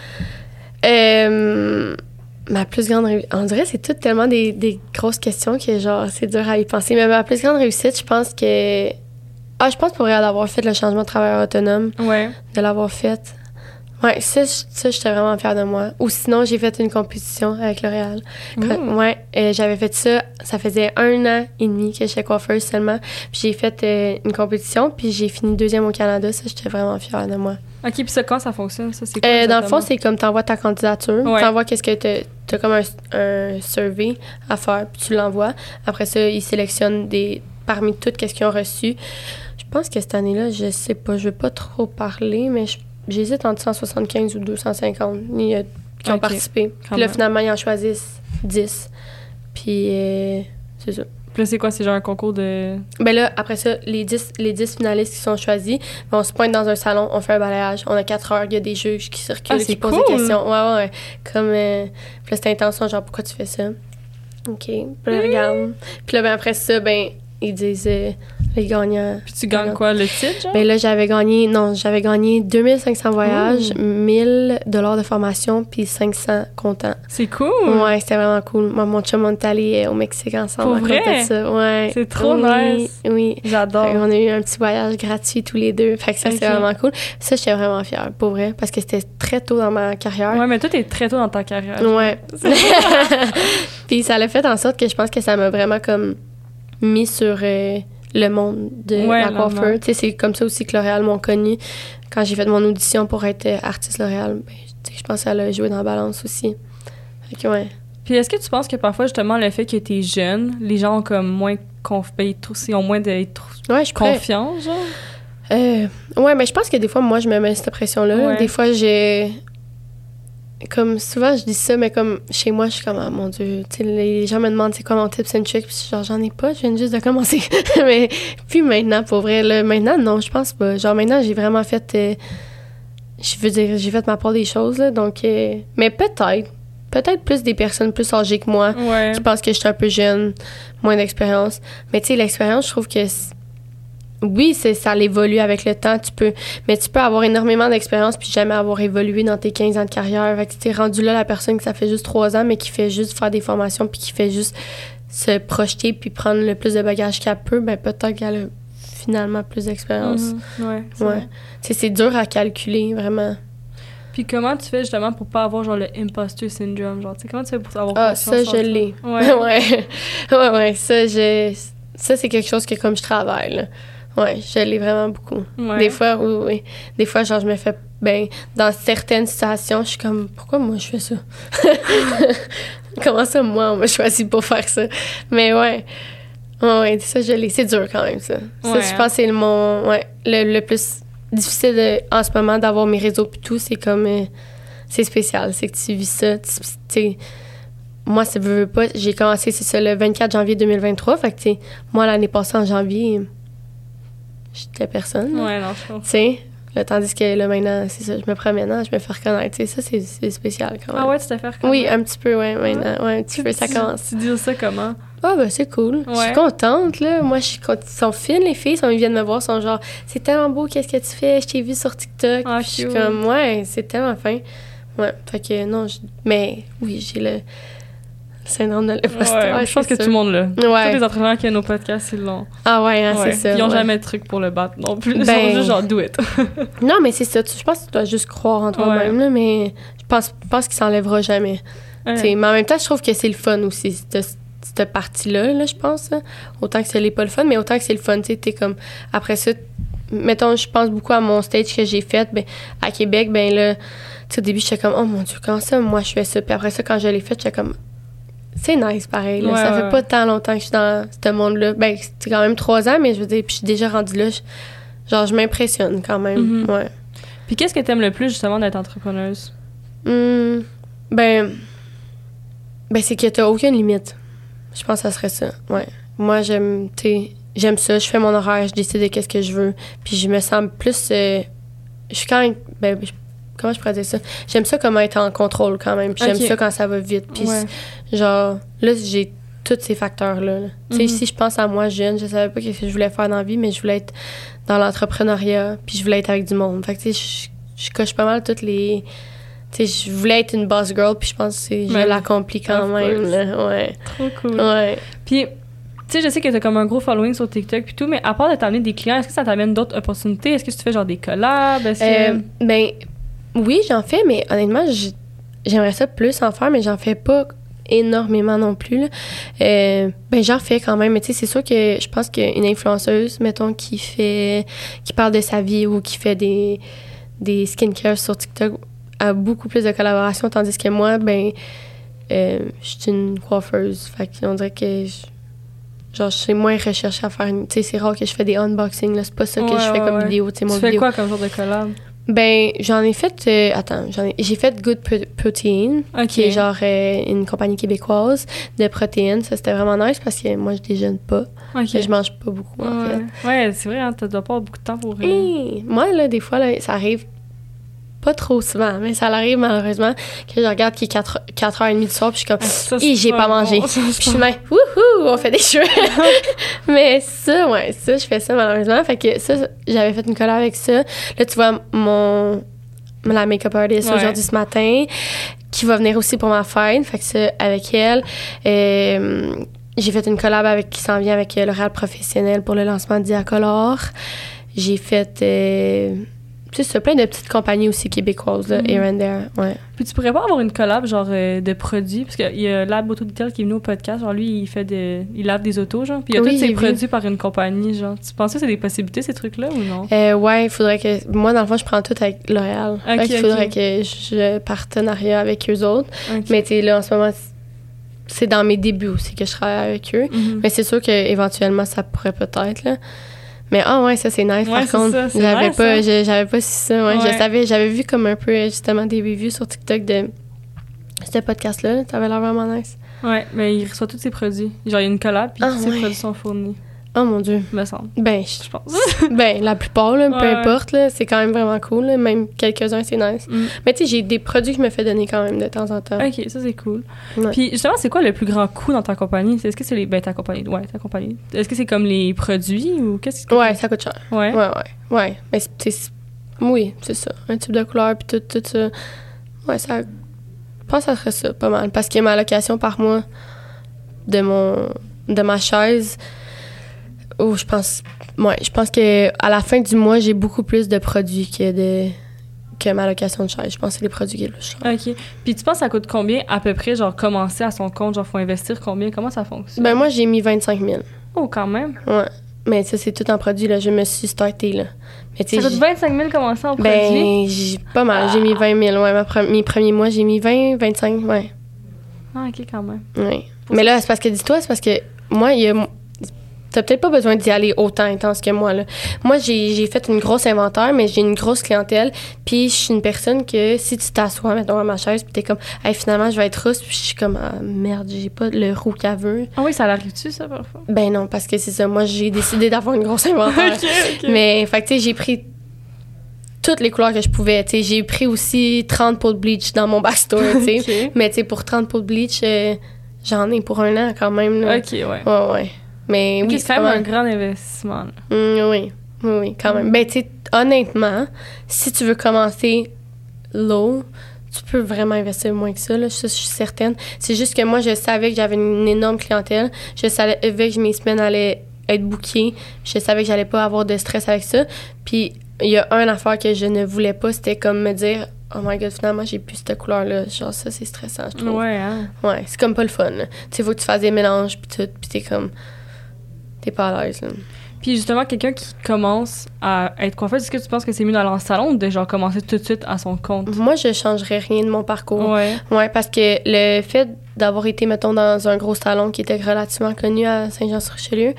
Euh, ma plus grande réussite, on dirait que c'est tout tellement des, des grosses questions que, genre, c'est dur à y penser. Mais ma plus grande réussite, je pense que... Ah, je pense pour elle d'avoir fait le changement de travailleur autonome, Ouais. de l'avoir fait. Ouais, ça, je- ça, j'étais vraiment fière de moi. Ou sinon, j'ai fait une compétition avec L'Oréal. Quand- Mm. Ouais, euh, j'avais fait ça, ça faisait un an et demi que j'étais coiffeuse seulement. Puis j'ai fait euh, une compétition, puis j'ai fini deuxième au Canada. Ça, j'étais vraiment fière de moi. OK, puis ça, comment ça fonctionne? Ça, c'est quoi, Euh, dans le exactement? fond, c'est comme t'envoies ta candidature, Ouais. t'envoies qu'est-ce que t'as, t'as comme un, un survey à faire, puis tu l'envoies. Après ça, ils sélectionnent des parmi toutes qu'est-ce qu'ils ont reçu. Je pense que cette année-là, je sais pas, je veux pas trop parler, mais je- j'hésite entre cent soixante-quinze ou deux cent cinquante il y a- qui ont Ok, participé. quand Puis là, même. finalement, ils en choisissent dix. Puis, euh, c'est ça. Puis là, c'est quoi? C'est genre un concours de... Ben là, après ça, les dix, les dix finalistes qui sont choisis, ben on se pointe dans un salon, on fait un balayage. On a quatre heures, il y a des juges qui circulent, ah, qui posent cool. des questions. Ouais, ouais, ouais. Comme, euh, puis là, c'était intention, genre, pourquoi tu fais ça? OK. Puis là, mmh. regarde. Puis là, ben après ça, ben, ils disent... Euh, les gagnants. Puis tu gagnes quoi, le titre, genre? Ben là, j'avais gagné, non, j'avais gagné deux mille cinq cents voyages, mmh. mille dollars de formation, puis cinq cents comptants. C'est cool! Ouais, c'était vraiment cool. Moi, mon chum, on est allé au Mexique ensemble. Pour vrai? À cause de ça. Ouais. C'est trop oui, nice! Oui, j'adore. Fait on a eu un petit voyage gratuit tous les deux. Fait que ça, okay. c'est vraiment cool. Ça, j'étais vraiment fière, pour vrai, parce que c'était très tôt dans ma carrière. Ouais, mais toi, t'es très tôt dans ta carrière. Ouais. Puis ça l'a fait en sorte que je pense que ça m'a vraiment comme mis sur... Euh, le monde de ouais, la coiffeur. Tu sais, c'est comme ça aussi que L'Oréal m'ont connue. Quand j'ai fait mon audition pour être artiste L'Oréal, ben, je pense qu'elle a joué dans la balance aussi. Fait que, ouais. Puis est-ce que tu penses que parfois, justement, le fait que t'es jeune, les gens ont comme moins conf... ben, ils ont moins de ouais, je confiance, genre? Euh, ouais, mais je pense que des fois, moi, je me mets cette pression-là. Ouais. Des fois, j'ai... Comme souvent, je dis ça, mais comme chez moi, je suis comme, ah, mon Dieu, tu sais, les gens me demandent c'est quoi mon tips and trick, puis genre, j'en ai pas, je viens juste de commencer. Mais puis maintenant, pour vrai, là, maintenant, non, je pense pas. Genre, maintenant, j'ai vraiment fait, euh, je veux dire, j'ai fait ma part des choses, là, donc, euh, mais peut-être, peut-être plus des personnes plus âgées que moi, ouais. qui pensent que je suis un peu jeune, moins d'expérience. Mais tu sais, l'expérience, je trouve que oui, c'est, ça évolue avec le temps, tu peux, mais tu peux avoir énormément d'expérience puis jamais avoir évolué dans tes quinze ans de carrière. Fait que tu es rendu là, la personne que ça fait juste trois ans, mais qui fait juste faire des formations puis qui fait juste se projeter puis prendre le plus de bagages qu'elle peut, ben peut-être qu'elle a finalement plus d'expérience. Mm-hmm. Ouais, c'est ouais. Tu sais, c'est dur à calculer, vraiment. Puis comment tu fais justement pour pas avoir genre le imposter syndrome, genre, tu sais, comment tu fais pour avoir ah, ça, je l'ai. Ouais. ouais. ouais, ouais, ça, je... ça, c'est quelque chose que comme je travaille, là. Ouais, je l'ai vraiment beaucoup. Ouais. Des fois, oui, oui. Des fois, genre, je me fais... Ben, dans certaines situations, je suis comme, pourquoi moi, je fais ça? Comment ça, moi, on m'a choisi pour faire ça? Mais ouais. Ouais, ouais, ça, je l'ai. C'est dur quand même, ça. Ouais, ça, je pense que c'est mon... Ouais, le, le plus difficile de, en ce moment d'avoir mes réseaux pis tout, c'est comme... Euh, c'est spécial. C'est que tu vis ça. Tu sais... Moi, ça veut pas... J'ai commencé, c'est ça, le vingt-quatre janvier deux mille vingt-trois. Fait que, tu sais, moi, l'année passée, en janvier... J'étais personne. Ouais, non, je comprends. Tu sais, tandis que là, maintenant, c'est ça, je me promène, hein, je me fais reconnaître. Tu sais, ça, c'est, c'est spécial quand même. Ah ouais, tu t'es fait reconnaître? Oui, un petit peu, ouais, maintenant. Ouais, un petit tu, peu, ça tu, commence. Tu dis ça comment? Ah, ben, c'est cool. Ouais. Je suis contente, là. Moi, je suis contente. Ils sont fines, les filles. Ils viennent me voir, ils sont genre, c'est tellement beau, qu'est-ce que tu fais? Je t'ai vu sur TikTok. Ah, je suis comme, ouais, c'est tellement fin. Ouais, fait que non, je... mais oui, j'ai le. syndrome de l'imposteur. Ouais, je pense que ça. Tout le monde l'a. Ouais. Tous les entrepreneurs qui ont nos podcasts, ils l'ont. Ah ouais, hein, ouais. c'est ça. Ils n'ont ouais. jamais de truc pour le battre non plus. Ils ben... sont juste genre do it. Non, mais c'est ça. Je pense que tu dois juste croire en toi-même, ouais. là, mais je pense, je pense qu'il s'enlèvera jamais. Ouais. Mais en même temps, je trouve que c'est le fun aussi, cette, cette partie-là, là, je pense. Là. Autant que ce n'est pas le fun, mais autant que c'est le fun. Tu sais, comme après ça, mettons, je pense beaucoup à mon stage que j'ai fait ben, à Québec. Ben là, au début, j'étais comme, oh mon Dieu, comment ça, moi, je fais ça? Puis après ça, quand je l'ai fait, j'étais comme, c'est nice, pareil. Là. Ouais, ça ouais, fait ouais. pas tant longtemps que je suis dans ce monde-là. Ben, c'est quand même trois ans, mais je veux dire, puis je suis déjà rendue là. Je, genre, je m'impressionne quand même. Mm-hmm. Ouais. Puis qu'est-ce que t'aimes le plus, justement, d'être entrepreneuse? Mmh, ben, ben, c'est que t'as aucune limite. Je pense que ça serait ça. Ouais. Moi, j'aime, tu sais, j'aime ça. Je fais mon horaire, je décide de qu'est-ce que je veux. Puis je me sens plus. Euh, je suis quand même. Ben, je, comment je pourrais dire ça? J'aime ça comment être en contrôle quand même. Puis okay. J'aime ça quand ça va vite. Puis ouais. genre, là, j'ai tous ces facteurs-là. Là. Mm-hmm. Tu sais, si je pense à moi jeune, je savais pas ce que je voulais faire dans la vie, mais je voulais être dans l'entrepreneuriat. Puis je voulais être avec du monde. Fait que, tu sais, je, je coche pas mal toutes les. Tu sais, je voulais être une boss girl, puis je pense que je l'accomplis quand même. Là. Ouais. Trop cool. Ouais. Puis, tu sais, je sais que t'as comme un gros following sur TikTok puis tout, mais à part de t'amener des clients, est-ce que ça t'amène d'autres opportunités? Est-ce que tu fais genre des collabs? Est-ce que... euh, ben, oui, j'en fais, mais honnêtement, j'aimerais ça plus en faire, mais j'en fais pas énormément non plus. Là. Euh, ben, j'en fais quand même, mais tu sais, c'est sûr que je pense qu'une influenceuse, mettons, qui fait... qui parle de sa vie ou qui fait des, des skincare sur TikTok a beaucoup plus de collaborations, tandis que moi, ben, euh, je suis une coiffeuse. Fait qu'on dirait que je, genre, je suis moins recherchée à faire une... Tu sais, c'est rare que je fais des unboxings, là. C'est pas ça que ouais, je fais ouais, comme ouais. vidéo, tu sais, mon Tu fais vidéo. quoi comme genre de collab? Ben, j'en ai fait... Euh, attends, j'en ai, j'ai fait Good Pro- Protein, OK. qui est genre euh, une compagnie québécoise de protéines. Ça, c'était vraiment nice parce que moi, je déjeune pas. OK. Je mange pas beaucoup, en ouais. fait. Ouais, c'est vrai, hein, tu dois pas avoir beaucoup de temps pour... Euh... Hey, moi, là, des fois, là, ça arrive pas trop souvent, mais ça arrive malheureusement que je regarde qu'il est quatre heures trente du soir, puis je suis comme, Ça, hi, j'ai pas bon. mangé. Ça, Puis je suis même, wouhou, on fait des choses. Mais ça, ouais, ça, je fais ça malheureusement. Fait que ça, j'avais fait une collab avec ça. Là, tu vois, mon, la make-up artist Ouais. aujourd'hui ce matin, qui va venir aussi pour ma fête. Fait que ça, avec elle. Euh, j'ai fait une collab avec, qui s'en vient avec euh, L'Oréal Professionnel pour le lancement de Diacolor. J'ai fait... Euh, tu sais, c'est plein de petites compagnies aussi québécoises, là, Mm-hmm. here and there, ouais. Puis tu pourrais pas avoir une collab, genre, euh, de produits, parce qu'il y a Lab Auto Detail qui est venu au podcast, genre, lui, il fait des... il lave des autos, genre, puis il y a Oui, tous ses j'ai vu. produits par une compagnie, genre. Tu penses que c'est des possibilités, ces trucs-là, ou non? Euh, ouais, il faudrait que... Moi, dans le fond, je prends tout avec L'Oréal. Ok, Fait qu'il faudrait ok. que je partenariat avec eux autres. Ok. Mais tu sais, là, en ce moment, c'est dans mes débuts aussi que je travaille avec eux. Mhm. Mais c'est sûr qu'éventuellement, ça pourrait peut-être, là. Mais ah ouais, ça, c'est nice, Ouais, par c'est contre. ça, c'est J'avais nice, pas, hein? je- j'avais pas su ça, ouais. Ouais. Je savais, j'avais vu comme un peu, justement, des reviews sur TikTok de ce podcast-là. Là. Ça avait l'air vraiment nice. Ouais, mais il reçoit tous ses produits. Genre, il y a une collab, puis Ah, tous ses ouais. produits sont fournis, Oh mon Dieu. me semble. Ben, je- Je pense. ben la plupart, là, peu Ouais, ouais. importe, là, c'est quand même vraiment cool. Là. Même quelques-uns, c'est nice. Mm. Mais tu sais, j'ai des produits que je me fais donner quand même de temps en temps. Ok, ça, c'est cool. Ouais. Puis, justement, c'est quoi le plus grand coût dans ta compagnie? Est-ce que c'est les... Ben, ta compagnie. Ouais, ta compagnie. Est-ce que c'est comme les produits, ou qu'est-ce que... Ouais, ça coûte cher. Ouais. Ouais, ouais, ouais. Mais c'est, tu sais, c'est- oui, c'est ça. Un type de couleur, puis tout, tout ça. Ouais, ça... Je pense que ça serait ça, pas mal. Parce que ma location par mois de mon... de ma chaise... Oh, je pense... Ouais, je pense que à la fin du mois, j'ai beaucoup plus de produits que de... que ma location de chaise. Je pense que c'est les produits qui est le plus cher. OK. Puis tu penses que ça coûte combien, à peu près, genre, commencer à son compte? Genre, faut investir combien? Comment ça fonctionne? Ben moi, j'ai mis vingt-cinq mille. Oh, quand même. Ouais. Mais ça, c'est tout en produit, là. Je me suis startée, là. Mais tu Ça sais, coûte j'ai- vingt-cinq mille commencer en produit? ben, j'ai pas mal. J'ai mis vingt mille, ouais. Ma pre- mes premiers mois, j'ai mis vingt, vingt-cinq, ouais. Ah, OK, quand même. Ouais. Mais là, c'est parce que, dis-toi, c'est parce que moi, il y a... T'as peut-être pas besoin d'y aller autant intense que moi, là. Moi, j'ai, j'ai fait une grosse inventaire, mais j'ai une grosse clientèle. Puis, je suis une personne que si tu t'assois, mettons, à ma chaise, puis t'es comme, hey, finalement, je vais être rousse, puis je suis comme, ah, merde, j'ai pas le roux qu'elle veut. Ah oui, ça l'arrive-tu, ça, parfois? Ben non, parce que c'est ça. Moi, j'ai décidé d'avoir une grosse inventaire. OK, OK. Mais, fait que, tu sais, j'ai pris toutes les couleurs que je pouvais. Tu sais, j'ai pris aussi trente pots de bleach dans mon backstore, tu sais. OK. Mais, tu sais, pour trente pots de bleach, euh, j'en ai pour un an quand même, là. OK, ouais. Ouais, ouais. Mais OK, oui, c'est quand même pas un mal. grand investissement, là. Mm, oui, oui, oui, quand même. Ben, tu sais, honnêtement, si tu veux commencer low, tu peux vraiment investir moins que ça, là, ça, je suis certaine. C'est juste que moi, je savais que j'avais une énorme clientèle. Je savais que mes semaines allaient être bookées. Je savais que j'allais pas avoir de stress avec ça. Puis, il y a une affaire que je ne voulais pas, c'était comme me dire « Oh my God, finalement, j'ai plus cette couleur-là. » Genre, ça, c'est stressant, je trouve. Ouais, hein? Ouais, c'est comme pas le fun, là. Tu sais, faut que tu fasses des mélanges, puis tout, puis t'es comme... T'es pas à l'aise, là. Puis justement, quelqu'un qui commence à être coiffeuse, est-ce que tu penses que c'est mieux d'aller en salon ou de genre commencer tout de suite à son compte? Moi, je changerais rien de mon parcours. Ouais. Ouais, parce que le fait d'avoir été, mettons, dans un gros salon qui était relativement connu à Saint-Jean-sur-Richelieu,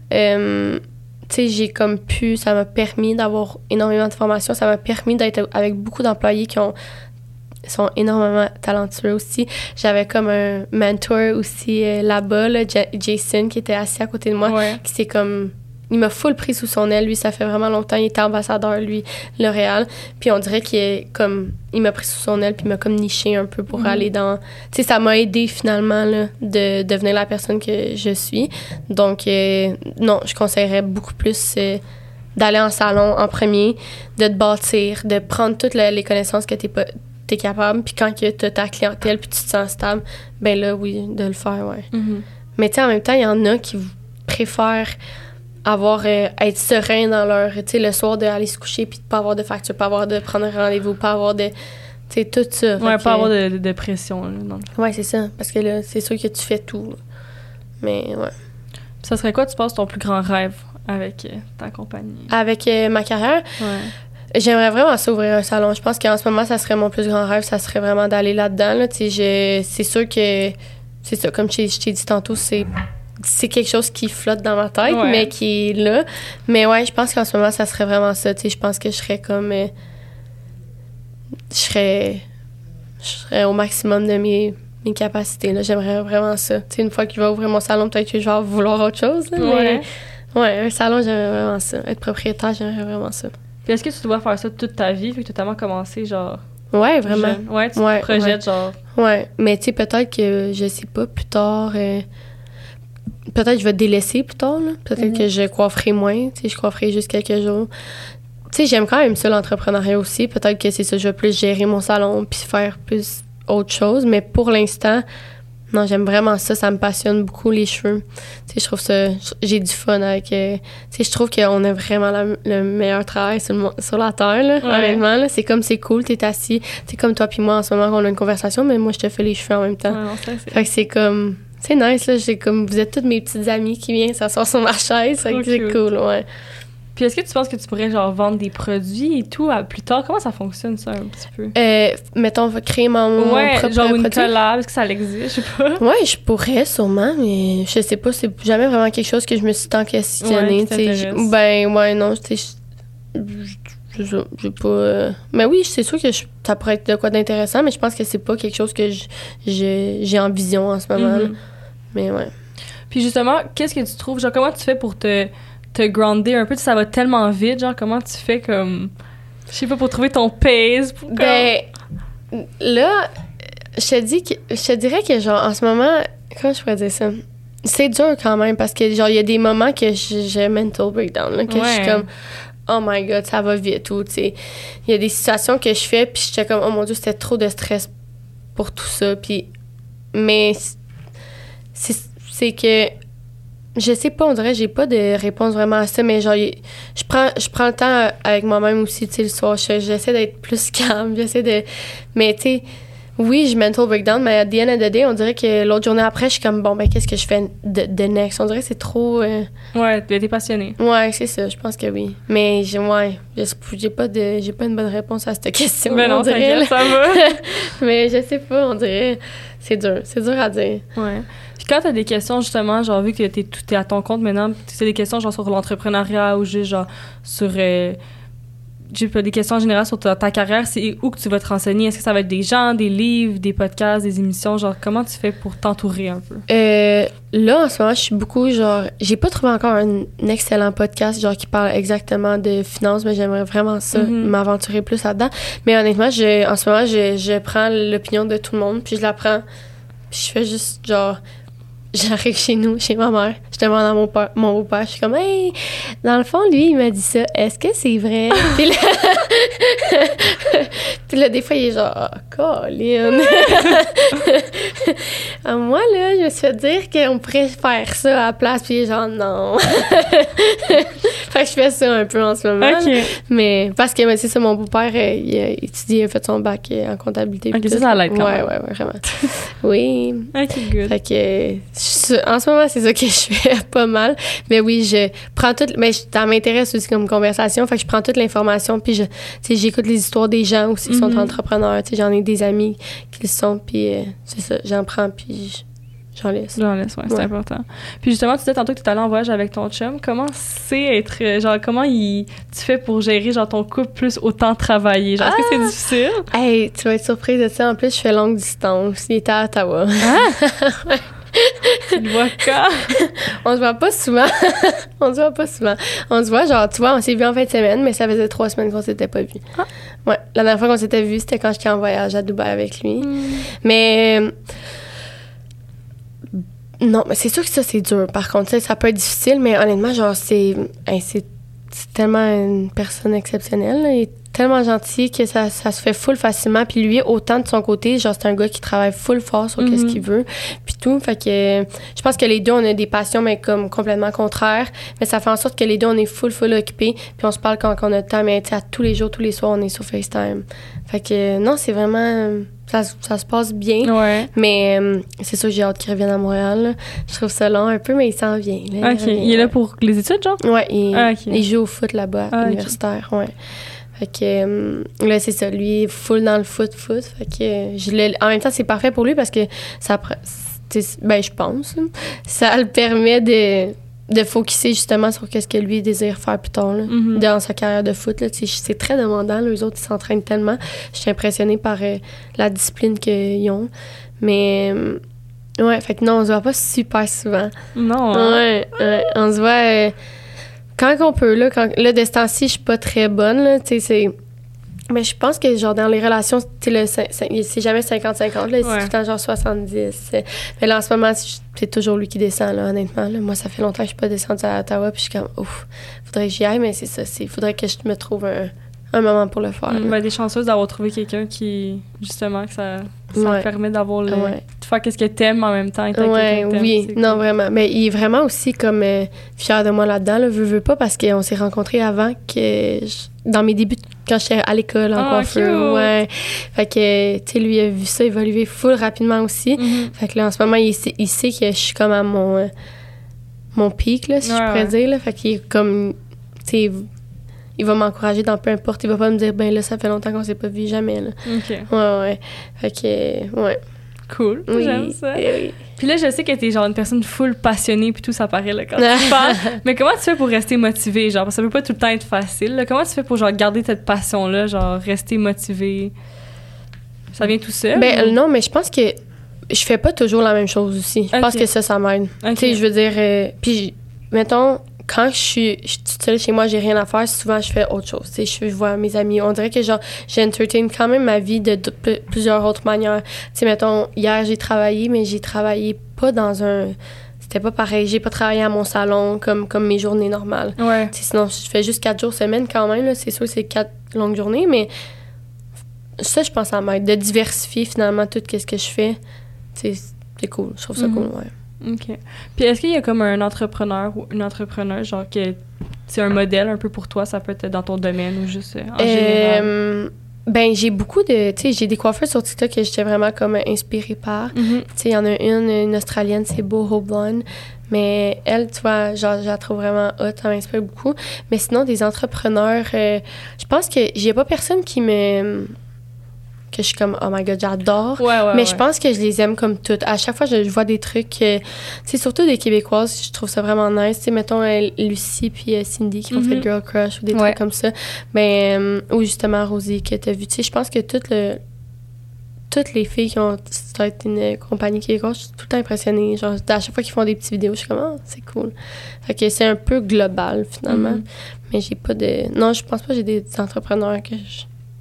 euh, tu sais, j'ai comme pu, ça m'a permis d'avoir énormément de formations, ça m'a permis d'être avec beaucoup d'employés qui ont sont énormément talentueux aussi. J'avais comme un mentor aussi euh, là-bas, là, J- Jason, qui était assis à côté de moi, Ouais. qui s'est comme... Il m'a full pris sous son aile. Lui, ça fait vraiment longtemps. Il était ambassadeur, lui, L'Oréal. Puis on dirait qu'il est comme... Il m'a pris sous son aile, puis il m'a comme niché un peu pour Mhm. aller dans... Tu sais, ça m'a aidé finalement, là, de devenir la personne que je suis. Donc, euh, non, je conseillerais beaucoup plus euh, d'aller en salon en premier, de te bâtir, de prendre toutes la- les connaissances que t'es pas... t'es capable, puis quand que t'as ta clientèle, puis tu te sens stable, ben là, oui, de le faire, ouais. Mhm. Mais tu sais, en même temps, il y en a qui préfèrent avoir, euh, être serein dans leur, tu sais, le soir d'aller se coucher, puis de pas avoir de facture, pas avoir de prendre un rendez-vous, pas avoir de, tu sais, tout ça. Ouais, Fait pas que- avoir de, de pression, là, dans le fond. Ouais, c'est ça, parce que là, c'est sûr que tu fais tout, là. Mais ouais. Puis ça serait quoi, tu penses, ton plus grand rêve avec euh, ta compagnie? Avec euh, ma carrière, Ouais. j'aimerais vraiment s'ouvrir un salon. Je pense qu'en ce moment, ça serait mon plus grand rêve, ça serait vraiment d'aller là-dedans, là. Tu sais, je- c'est sûr que, c'est ça, comme je t'ai je t'ai dit tantôt, c'est c'est quelque chose qui flotte dans ma tête, Ouais. mais qui est là. Mais ouais, je pense qu'en ce moment, ça serait vraiment ça. Tu sais, je pense que je serais comme... euh, je serais, je serais au maximum de mes, mes capacités. Là. J'aimerais vraiment ça. Tu sais, une fois que je vais ouvrir mon salon, peut-être que je vais vouloir autre chose. Là, Ouais. Mais ouais, un salon, j'aimerais vraiment ça. Être propriétaire, j'aimerais vraiment ça. Puis est-ce que tu dois faire ça toute ta vie, vu que tu as tellement commencé, genre... Ouais, vraiment. jeune? Ouais, tu Ouais, te projettes, ouais. genre... Ouais, mais tu sais, peut-être que, je sais pas, plus tard... euh, peut-être que je vais délaisser plus tard, là. Peut-être Mhm. que je coifferai moins, tu sais, je coifferai juste quelques jours. Tu sais, j'aime quand même ça, l'entrepreneuriat aussi. Peut-être que c'est ça, je vais plus gérer mon salon puis faire plus autre chose. Mais pour l'instant, non, j'aime vraiment ça. Ça me passionne beaucoup, les cheveux. Tu sais, je trouve ça... J'ai du fun avec... euh, tu sais, je trouve qu'on a vraiment la- le meilleur travail sur, le mo- sur la Terre, là, Ouais. honnêtement. Là. C'est comme, c'est cool, t'es assis. C'est comme toi puis moi, en ce moment, on a une conversation, mais moi, je te fais les cheveux en même temps. Ouais, non, ça, c'est... Fait que c'est comme... C'est nice, là. J'ai comme... Vous êtes toutes mes petites amies qui viennent s'asseoir sur ma chaise. Fait Trop que c'est cute. cool, ouais. Puis est-ce que tu penses que tu pourrais, genre, vendre des produits et tout à plus tard? Comment ça fonctionne, ça, un petit peu? Euh, mettons, on va créer mon, mon Ouais, propre genre une produit. collab, est-ce que ça existe? Je sais pas. Ouais, je pourrais sûrement, mais je sais pas, c'est jamais vraiment quelque chose que je me suis tant Ouais, questionnée. qui tu sais. t'intéresse. Je- ben, ouais, non, tu sais, je- je- je- j'ai pas. euh, Mais oui, c'est sûr que je- ça pourrait être de quoi d'intéressant, mais je pense que c'est pas quelque chose que je- je- j'ai en vision en ce moment. là. Mhm. Mais ouais. Puis justement, qu'est-ce que tu trouves? Genre, comment tu fais pour te, te grounder un peu? Ça va tellement vite, genre, comment tu fais comme... Je sais pas, pour trouver ton pace? Pour comme- Ben, là, je te dis que je te dirais que genre en ce moment, comment je pourrais dire ça? C'est dur quand même parce que genre il y a des moments que j'ai j'ai mental breakdown, là, que je suis Ouais. comme oh my god, ça va vite ou tu sais, il y a des situations que je fais puis j'étais comme oh mon dieu, c'était trop de stress pour tout ça puis mais c'est c'est que je sais pas, on dirait j'ai pas de réponse vraiment à ça, mais genre y- je prends je prends le temps avec moi-même aussi, tu sais, le soir, Je- j'essaie d'être plus calme, j'essaie de mais tu sais oui, je mental breakdown, mais à the end of the day, on dirait que l'autre journée après, je suis comme bon ben qu'est-ce que je fais de, de next? On dirait que c'est trop euh, Ouais, t'es passionnée. ouais, c'est ça, je pense que oui. Mais j'ai ouais, je- j'ai pas de j'ai pas une bonne réponse à cette question. Ben non, on dirait, t'inquiète, ça va. mais je sais pas, on dirait c'est dur, c'est dur à dire. Ouais. Puis quand t'as des questions, justement, genre, vu que t'es, tout- t'es à ton compte maintenant, c'est des questions, genre, sur l'entrepreneuriat ou juste, genre, sur... Euh, j'ai pas des questions en général sur ta, ta carrière, c'est où que tu vas te renseigner? Est-ce que ça va être des gens, des livres, des podcasts, des émissions? Genre, comment tu fais pour t'entourer un peu? Euh, là, en ce moment, je suis beaucoup, genre... J'ai pas trouvé encore un, un excellent podcast, genre, qui parle exactement de finances, mais j'aimerais vraiment ça, Mm-hmm. m'aventurer plus là-dedans. Mais honnêtement, je, en ce moment, je, je prends l'opinion de tout le monde, puis je la prends, puis je fais juste, genre... J'arrive chez nous, chez ma mère, je demande à mon père, mon beau-père, je suis comme « Hey, dans le fond, lui, il m'a dit ça, est-ce que c'est vrai? » Puis là... puis là, des fois, il est genre « Ah, Colin! » Ah, moi, là, je me suis fait dire qu'on pourrait faire ça à la place, puis il est genre « Non! » Fait que je fais ça un peu en ce moment. OK. là. Mais parce que mais c'est ça, mon beau-père, euh, il a étudié, il a fait son bac euh, en comptabilité. Ok, puis ça, tout. ça l'aide quand ouais, même. Ouais, ouais, vraiment. Oui. OK, good. Fait que, euh, je- en ce moment, c'est ça que je fais pas mal. Mais oui, je prends tout, mais je- ça m'intéresse aussi comme conversation. Fait que je prends toute l'information, puis je, tu sais, j'écoute les histoires des gens aussi qui sont Mhm. entrepreneurs. Tu sais, j'en ai des amis qui le sont, puis euh, c'est ça, j'en prends, puis je- j'en laisse. J'en laisse, ouais, c'est Ouais. important. Puis justement, tu disais tantôt que tu étais allé en voyage avec ton chum. Comment c'est être... euh, Genre, comment il, tu fais pour gérer, genre, ton couple plus autant travailler? Genre, est-ce que c'est difficile? Hey, tu vas être surprise de ça. En plus, je fais longue distance. Il était à Ottawa. Tu le vois quand? On se voit pas souvent. On se voit pas souvent. On se voit, genre, tu vois, on s'est vu en fin de semaine, mais ça faisait trois semaines qu'on s'était pas vu. Ah. Ouais, la dernière fois qu'on s'était vu, c'était quand j'étais en voyage à Dubaï avec lui. Mais euh, non, mais c'est sûr que ça, c'est dur. Par contre, tu sais, ça peut être difficile, mais honnêtement, genre, c'est, hey, c'est, c'est tellement une personne exceptionnelle. Là. Il est tellement gentil que ça, ça se fait full facilement. Puis lui, autant de son côté, genre, c'est un gars qui travaille full fort sur Mhm. ce qu'il veut. Puis tout. Fait que euh, je pense que les deux, on a des passions, mais comme complètement contraires. Mais ça fait en sorte que les deux, on est full, full occupés. Puis on se parle quand, quand on a le temps. Mais tu sais, à tous les jours, tous les soirs, on est sur FaceTime. Fait que euh, non, c'est vraiment... Ça, ça se passe bien. Ouais. Mais euh, c'est sûr, j'ai hâte qu'il revienne à Montréal. Là. Je trouve ça long un peu, mais il s'en vient. Là, OK. revient, Il est là ouais. pour les études, genre? Ouais, il, Ah, ok. il joue au foot là-bas, Ah, ok. universitaire, ouais. Fait que euh, là, c'est ça. Lui, il est full dans le foot, foot. Fait que euh, je le- en même temps, c'est parfait pour lui parce que ça... pr- c'est- Ben, je pense. là, ça le permet de... de focusser justement sur qu'est-ce que lui désire faire plus tard, là, Mm-hmm. dans sa carrière de foot. Là, tu sais, c'est très demandant. Là, eux autres, ils s'entraînent tellement. Je suis impressionnée par euh, la discipline qu'ils ont. Mais, euh, ouais, fait que non, on se voit pas super souvent. Non. Hein? Ouais, ouais, on se voit euh, quand on peut. Là, quand, là, de ce temps-ci, je suis pas très bonne. Là, tu sais, c'est... Mais je pense que, genre, dans les relations, tu sais, le cin- cin- c'est jamais cinquante cinquante, là. C'est Ouais. tout le temps, genre, soixante-dix. Mais là, en ce moment, c'est c'est toujours lui qui descend, là, honnêtement. Là. Moi, ça fait longtemps que je suis pas descendue à Ottawa, puis je suis comme, ouf, faudrait que j'y aille, mais c'est ça. Il faudrait que je me trouve un, un moment pour le faire. Mm, là. ben, des chanceuses d'avoir trouvé quelqu'un qui, justement, que ça, ça Ouais. te permet d'avoir le... Ouais. de faire qu'est-ce que t'aimes en même temps. Et t'as Ouais, quelqu'un que t'aimes, oui, c'est non, cool. vraiment. Mais il est vraiment aussi comme euh, fier de moi là-dedans, là, veux, veux pas, parce qu'on s'est rencontrés avant que... je- dans mes débuts, quand j'étais à l'école en Ah, coiffeur. cute. Ouais. Fait que, tu sais, lui a vu ça évoluer full rapidement aussi. Mhm. Fait que là, en ce moment, il sait, il sait que je suis comme à mon, euh, mon pic, là, si Ouais, je pourrais ouais. dire. Là. Fait qu'il est comme, tu sais, il va m'encourager dans peu importe. Il va pas me dire, ben là, ça fait longtemps qu'on s'est pas vu, jamais, là. OK. Ouais, ouais. Fait que, ouais. Cool. Oui, J'aime ça. eh oui. Puis là, je sais que t'es genre une personne full passionnée puis tout, ça paraît là, quand tu parles. Mais comment tu fais pour rester motivée? Genre, parce que ça peut pas tout le temps être facile. Là. Comment tu fais pour genre garder cette passion-là, genre rester motivée? Ça vient tout seul? Ben ou- euh, non, mais je pense que je fais pas toujours la même chose aussi. Je Ok. pense que ça, ça m'aide. Ok. Tu sais, je veux dire, euh, puis mettons, quand je suis, je suis toute seule chez moi, j'ai rien à faire, souvent je fais autre chose. Tu sais, je, je vois mes amis. On dirait que genre, j'entertain quand même ma vie de, de pl- plusieurs autres manières. Tu sais, mettons, hier, j'ai travaillé, mais j'ai travaillé pas dans un... C'était pas pareil. J'ai pas travaillé à mon salon comme, comme mes journées normales. Ouais. Tu sais, sinon, je fais juste quatre jours semaine quand même. Là. C'est sûr que c'est quatre longues journées, mais ça, je pense, ça m'aide. De diversifier finalement tout ce que je fais. Tu sais, c'est cool. Je trouve ça Mhm. cool, ouais. OK. Puis est-ce qu'il y a comme un entrepreneur ou une entrepreneur, genre, que c'est un modèle un peu pour toi? Ça peut être dans ton domaine ou juste euh, en général? Euh, ben, j'ai beaucoup de... Tu sais, j'ai des coiffeurs sur TikTok que j'étais vraiment comme inspirée par. Mhm. Tu sais, il y en a une, une Australienne, c'est Boho Blonde. Mais elle, tu vois, genre, je la trouve vraiment hot, ça m'inspire beaucoup. Mais sinon, des entrepreneurs, euh, je pense que j'ai pas personne qui me... que je suis comme, oh my God, j'adore. Ouais, ouais, Mais ouais. je pense que je les aime comme toutes. À chaque fois, je, je vois des trucs, euh, tu sais, surtout des Québécoises, je trouve ça vraiment nice. Tu sais, mettons euh, Lucie puis euh, Cindy qui ont Mhm. fait Girl Crush ou des Ouais. trucs comme ça. Ben, euh, ou justement Rosie que t'as vu. Tu sais, je pense que toutes le, toutes les filles qui ont starté une compagnie québécoise, je suis tout le temps impressionnée. Genre, à chaque fois qu'ils font des petites vidéos, je suis comme, oh, c'est cool. Fait que c'est un peu global, finalement. Mhm. Mais j'ai pas de... Non, je pense pas que j'ai des entrepreneurs que je...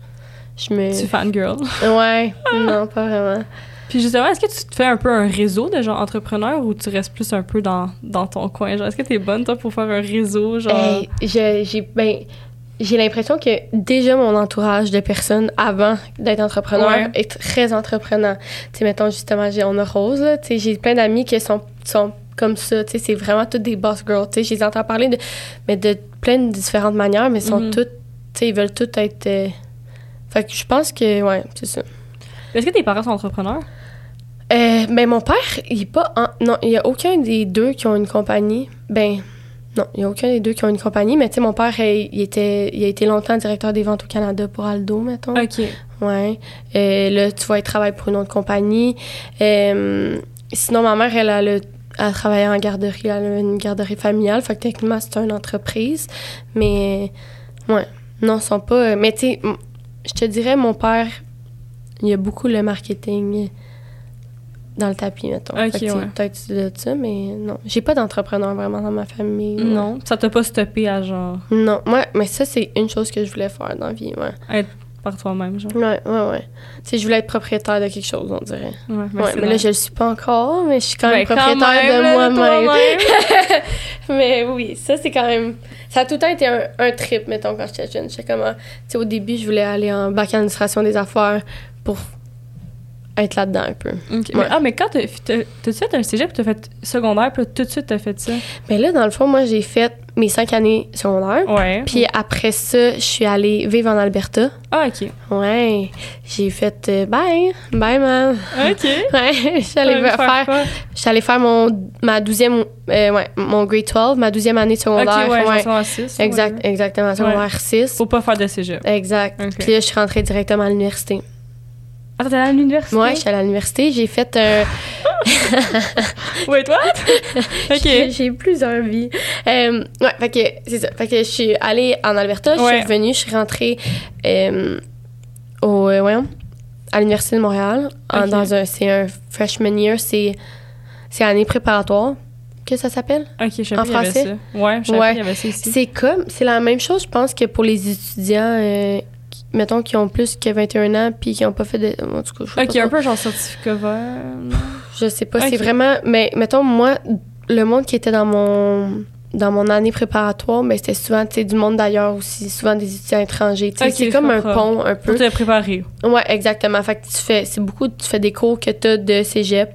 Je me... Tu es fangirl. Ouais, non, pas vraiment. Puis justement, est-ce que tu te fais un peu un réseau de gens entrepreneurs ou tu restes plus un peu dans, dans ton coin? Genre, est-ce que t'es bonne, toi, pour faire un réseau? Genre... Hey, je- j'ai ben, j'ai l'impression que déjà mon entourage de personnes avant d'être entrepreneur Ouais. est très entreprenant. Tu sais, mettons, justement, j'ai, on a Rose, là, tu sais, j'ai plein d'amis qui sont, sont comme ça, tu sais, c'est vraiment toutes des boss girls, tu sais, je les entends parler de, mais de plein de différentes manières, mais ils sont Mhm. toutes, tu sais, ils veulent toutes être... euh, Fait que je pense que, ouais, c'est ça. Est-ce que tes parents sont entrepreneurs? Euh, ben, mon père, il est pas... en- Non, il y a aucun des deux qui ont une compagnie. Ben, non, il y a aucun des deux qui ont une compagnie, mais tu sais, mon père, il, il était, il a été longtemps directeur des ventes au Canada pour Aldo, mettons. OK. Ouais. Euh, là, tu vois, il travaille pour une autre compagnie. Euh, sinon, ma mère, elle, elle, a- elle travaillait en garderie. Elle a une garderie familiale. Fait que techniquement, c'est une entreprise. Mais, ouais. Non, ils sont pas... Mais tu sais, m- je te dirais, mon père, il y a beaucoup le marketing dans le tapis, mettons. Ok, Fait que, tu sais, ouais. peut-être de ça, mais non. J'ai pas d'entrepreneur vraiment dans ma famille. ouais. Non. Ça t'a pas stoppé à genre Non. Ouais, mais ça, c'est une chose que je voulais faire dans la vie, ouais. être par toi-même, genre? Ouais, ouais, ouais. Tu sais, je voulais être propriétaire de quelque chose, on dirait. Ouais, Ouais, mais là, je le suis pas encore, mais je suis quand même Ben, propriétaire même, de là, moi-même. toi-même. Mais oui, ça, c'est quand même... Ça a tout le temps été un, un trip, mettons, quand j'étais jeune. J'étais comme... Tu sais, au début, je voulais aller en bac en administration des affaires pour être là-dedans un peu. OK. Ouais. Mais, ah, mais quand t'as, t'as, t'as fait un cégep, t'as fait secondaire, puis là, tout de suite, t'as fait ça? Mais là, dans le fond, moi, j'ai fait mes cinq années secondaires. Ouais. Puis après ça, je suis allée vivre en Alberta. Ah, OK. Ouais. J'ai fait... euh, bye! Bye, man! OK. Ouais, je suis allée Ouais, faire... quoi? Je suis allée faire mon, ma douzième... euh, ouais, mon grade douze, ma douzième année de secondaire. OK, ouais, ouais. genre six. Exact, ouais. exactement, secondaire six. Faut pas faire de cégep. Exact. Ok. Puis là, je suis rentrée directement à l'université. Attends, t'es allée à l'université? Ouais, je suis allée à l'université. J'ai fait un, Wait, what? OK. J'ai, j'ai plusieurs vies. Euh, ouais, fait que c'est ça. Fait que je suis allée en Alberta, je Ouais. suis revenue, je suis rentrée euh, au, euh, voyons, à l'Université de Montréal. En- Ok. dans un, c'est un freshman year, c'est, c'est année préparatoire que ça s'appelle. OK, je savais En pas qu'il y avait français? ça. Ouais, je savais Ouais. pas qu'il y avait ça ici. C'est comme, c'est la même chose, je pense, que pour les étudiants, euh, qui- mettons, qui ont plus que vingt et un ans puis qui n'ont pas fait de. En tout cas, je sais OK, pas un trop. peu genre certificat vert. non? Je sais pas, Ok. c'est vraiment. Mais mettons, moi, le monde qui était dans mon dans mon année préparatoire, mais c'était souvent tu sais, du monde d'ailleurs aussi, souvent des étudiants étrangers. Tu sais, Ok, c'est je comme un comprends. pont un peu. Pour te préparer. Ouais, exactement. Fait que tu fais, c'est beaucoup, tu fais des cours que tu as de cégep,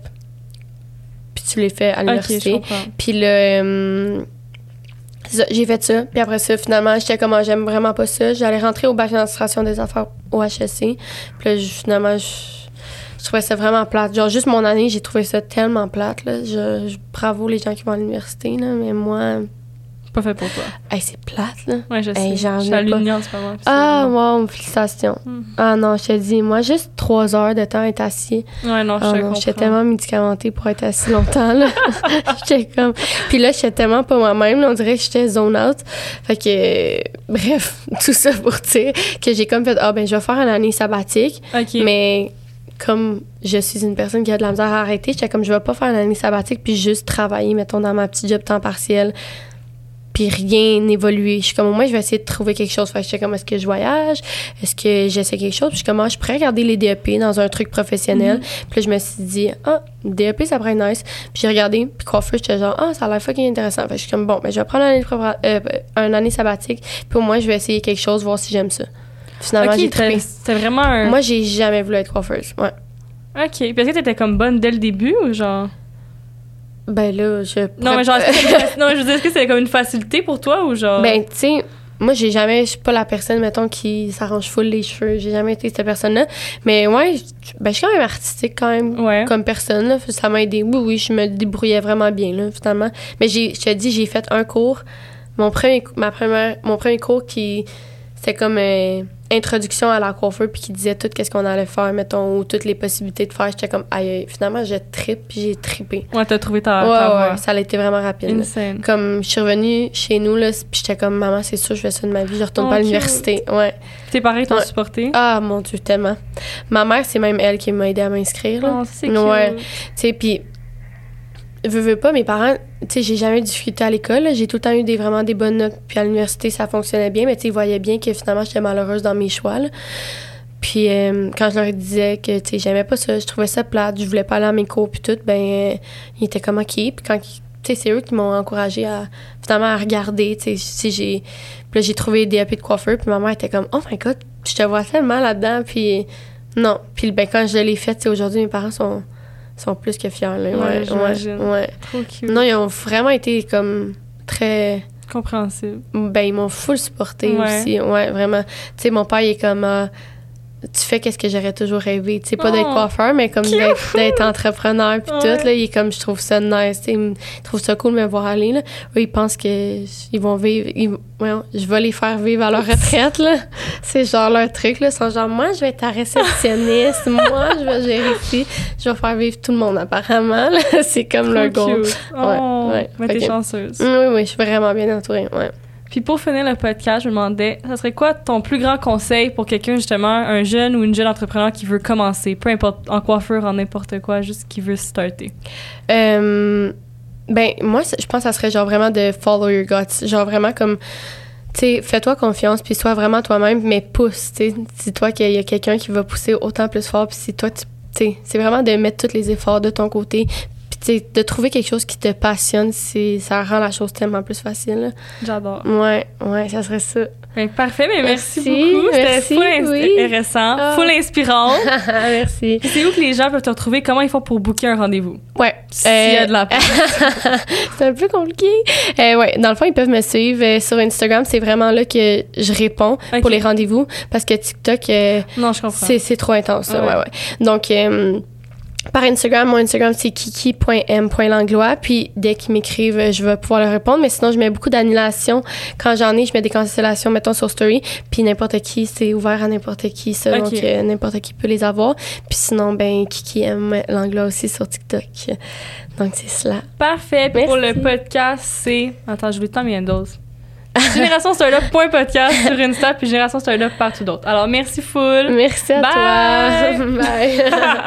puis tu les fais à OK, je l'université. comprends. Puis là, euh, c'est ça, j'ai fait ça. Puis après ça, finalement, j'étais comme, ah, j'aime vraiment pas ça. J'allais rentrer au bac d'administration des affaires au H S C. Puis là, je- finalement, je, je trouvais ça vraiment plate. Genre, juste mon année, j'ai trouvé ça tellement plate. Là. Je, je- bravo les gens qui vont à l'université, là, mais moi, Pas fait pour toi. hey, c'est plate, là. Ouais, je sais. Hey, j'en je suis à ai pas. l'Union en ce moment. puis Ah, c'est- wow, félicitations. Hmm. Ah non, je te dis, moi, juste trois heures de temps être assis. Ouais, non, je Ah te non, comprends. j'étais tellement médicamentée pour être assis longtemps, là. J'étais comme... Puis là, j'étais tellement pas moi-même, là, on dirait que j'étais zone out. Fait que, euh, bref, tout ça pour dire que j'ai comme fait, ah ben, je vais faire une année sabbatique, OK. mais comme je suis une personne qui a de la misère à arrêter, j'étais comme, je vais pas faire une année sabbatique puis juste travailler, mettons, dans ma petite job temps partiel, puis rien n'évoluer. Je suis comme, moi, je vais essayer de trouver quelque chose. Fait que j'étais comme, est-ce que je voyage? Est-ce que j'essaie quelque chose? Puis je suis comme, ah, je pourrais regarder les D E P dans un truc professionnel. Puis là, je me suis dit, ah, D E P, ça pourrait être nice. Puis j'ai regardé, puis coiffeur, j'étais genre, ah, ça a l'air fucking intéressant. Fait que je suis comme, bon, ben, je vais prendre une année, prépara- euh, une année sabbatique, puis au moins, je vais essayer quelque chose, voir si j'aime ça. Finalement, j'ai OK, trippé. t'as- c'était vraiment un... Moi, j'ai jamais voulu être coiffeuse. Ouais. OK. Puis est-ce que t'étais comme bonne dès le début ou genre... Ben là, je. Non, mais genre, est-ce que c'était- non, mais je veux dire, est-ce que c'était comme une facilité pour toi ou genre... Ben, tu sais, moi, j'ai jamais. Je suis pas la personne, mettons, qui s'arrange full les cheveux. J'ai jamais été cette personne-là. Mais ouais, je- ben, je suis quand même artistique, quand même. Ouais. Comme personne, là. Ça m'a aidé. Oui, oui, je me débrouillais vraiment bien, là, finalement. Mais j'ai, je te dis, j'ai fait un cours. Mon premier, ma première, mon premier cours qui. C'était comme euh, introduction à la coiffeur, puis qui disait tout qu'est-ce qu'on allait faire, mettons, ou toutes les possibilités de faire. J'étais comme, aïe, aïe. Finalement, je trippe, puis j'ai trippé. Ouais, t'as trouvé ta, Ouais, ta voie. ouais, ça a été vraiment rapide. là. Insane. Comme, je suis revenue chez nous, là, puis j'étais comme, maman, c'est sûr, je fais ça de ma vie, je retourne Oh, pas à cute. l'université. Ouais. Tes parents t'ont Ouais. supporté? Ah, mon Dieu, tellement. Ma mère, c'est même elle qui m'a aidé à m'inscrire, là. Oh, c'est cute. Ouais. Tu sais, puis, veux, veux pas, mes parents, tu sais, j'ai jamais eu de difficulté à l'école, là. J'ai tout le temps eu des, vraiment des bonnes notes, puis à l'université, ça fonctionnait bien, mais tu sais, ils voyaient bien que finalement, j'étais malheureuse dans mes choix, là. Puis, euh, quand je leur disais que, tu sais, j'aimais pas ça, je trouvais ça plate, je voulais pas aller à mes cours, puis tout, ben, euh, ils étaient comme, OK. Puis quand, tu sais, c'est eux qui m'ont encouragée à, finalement, à regarder, tu sais, si j'ai... Puis là, j'ai trouvé des D E P de coiffeur, puis ma mère était comme, oh my God, je te vois tellement là-dedans, puis non. Puis, ben, quand je l'ai fait, tu sais, aujourd'hui, mes parents sont, sont plus que fiers, là. Ouais, Ouais, ouais, j'imagine. ouais. Trop cute. Non, ils ont vraiment été, comme, très... Compréhensible. Ben, ils m'ont full supporté Ouais. aussi. Ouais, vraiment. Tu sais, mon père, il est comme... ah, tu fais qu'est-ce que j'aurais toujours rêvé. Tu sais, pas Oh, d'être coiffeur, mais comme cute. d'être, d'être entrepreneur puis Ouais. tout. Là, il est comme, je trouve ça nice. Tu sais, il trouve ça cool de me voir aller. Là. Eux, ils pensent que ils vont vivre... Ils, ouais, je vais les faire vivre à leur retraite. Là. C'est genre leur truc. Là. Ils sont genre, moi, je vais être ta réceptionniste. Moi, je vais gérer ici. Je vais faire vivre tout le monde, apparemment. Là. C'est comme Trop leur goal. cute. Oh, ouais. mais Fait t'es que- chanceuse. Oui, oui, je suis vraiment bien entourée. Ouais. Puis pour finir le podcast, je me demandais, ça serait quoi ton plus grand conseil pour quelqu'un, justement, un jeune ou une jeune entrepreneur qui veut commencer, peu importe, en coiffure, en n'importe quoi, juste qui veut starter? Euh, ben, moi, c'est- je pense que ça serait genre vraiment de follow your guts. Genre vraiment comme, tu sais, fais-toi confiance, puis sois vraiment toi-même, mais pousse, tu sais. Dis-toi qu'il y a quelqu'un qui va pousser autant plus fort, puis si toi, tu sais, c'est vraiment de mettre tous les efforts de ton côté. Puis, tu sais, de trouver quelque chose qui te passionne, c'est, ça rend la chose tellement plus facile. là. J'adore. Ouais, ouais, ça serait ça. Ben, parfait, mais merci, Merci, beaucoup. C'était merci, full ins- oui. intéressant, Ah. full inspirant. Merci. Puis c'est où que les gens peuvent te retrouver? Comment ils font pour booker un rendez-vous? Ouais. S'il y a Euh, de la place. c'est un peu compliqué. Euh, ouais, dans le fond, ils peuvent me suivre euh, sur Instagram. C'est vraiment là que je réponds Ok. pour les rendez-vous parce que TikTok, euh, Non, je comprends. c'est, c'est trop intense. ça, Ouais. ouais, ouais. Donc, euh, par Instagram. Mon Instagram, c'est kiki point m point langlois. Puis, dès qu'ils m'écrivent, je vais pouvoir leur répondre. Mais sinon, je mets beaucoup d'annulations. Quand j'en ai, je mets des cancellations, mettons, sur Story. Puis, n'importe qui, c'est ouvert à n'importe qui, ça. Okay. Donc, euh, n'importe qui peut les avoir. Puis, sinon, ben, Kiki M Langlois aussi sur TikTok. Donc, c'est cela. Parfait. Puis, pour le podcast, c'est... Attends, je vous le temps, mais il y a une dose. Génération Startup point podcast sur Insta puis Génération Startup partout d'autres. Alors merci full. Merci à Bye. toi. Bye.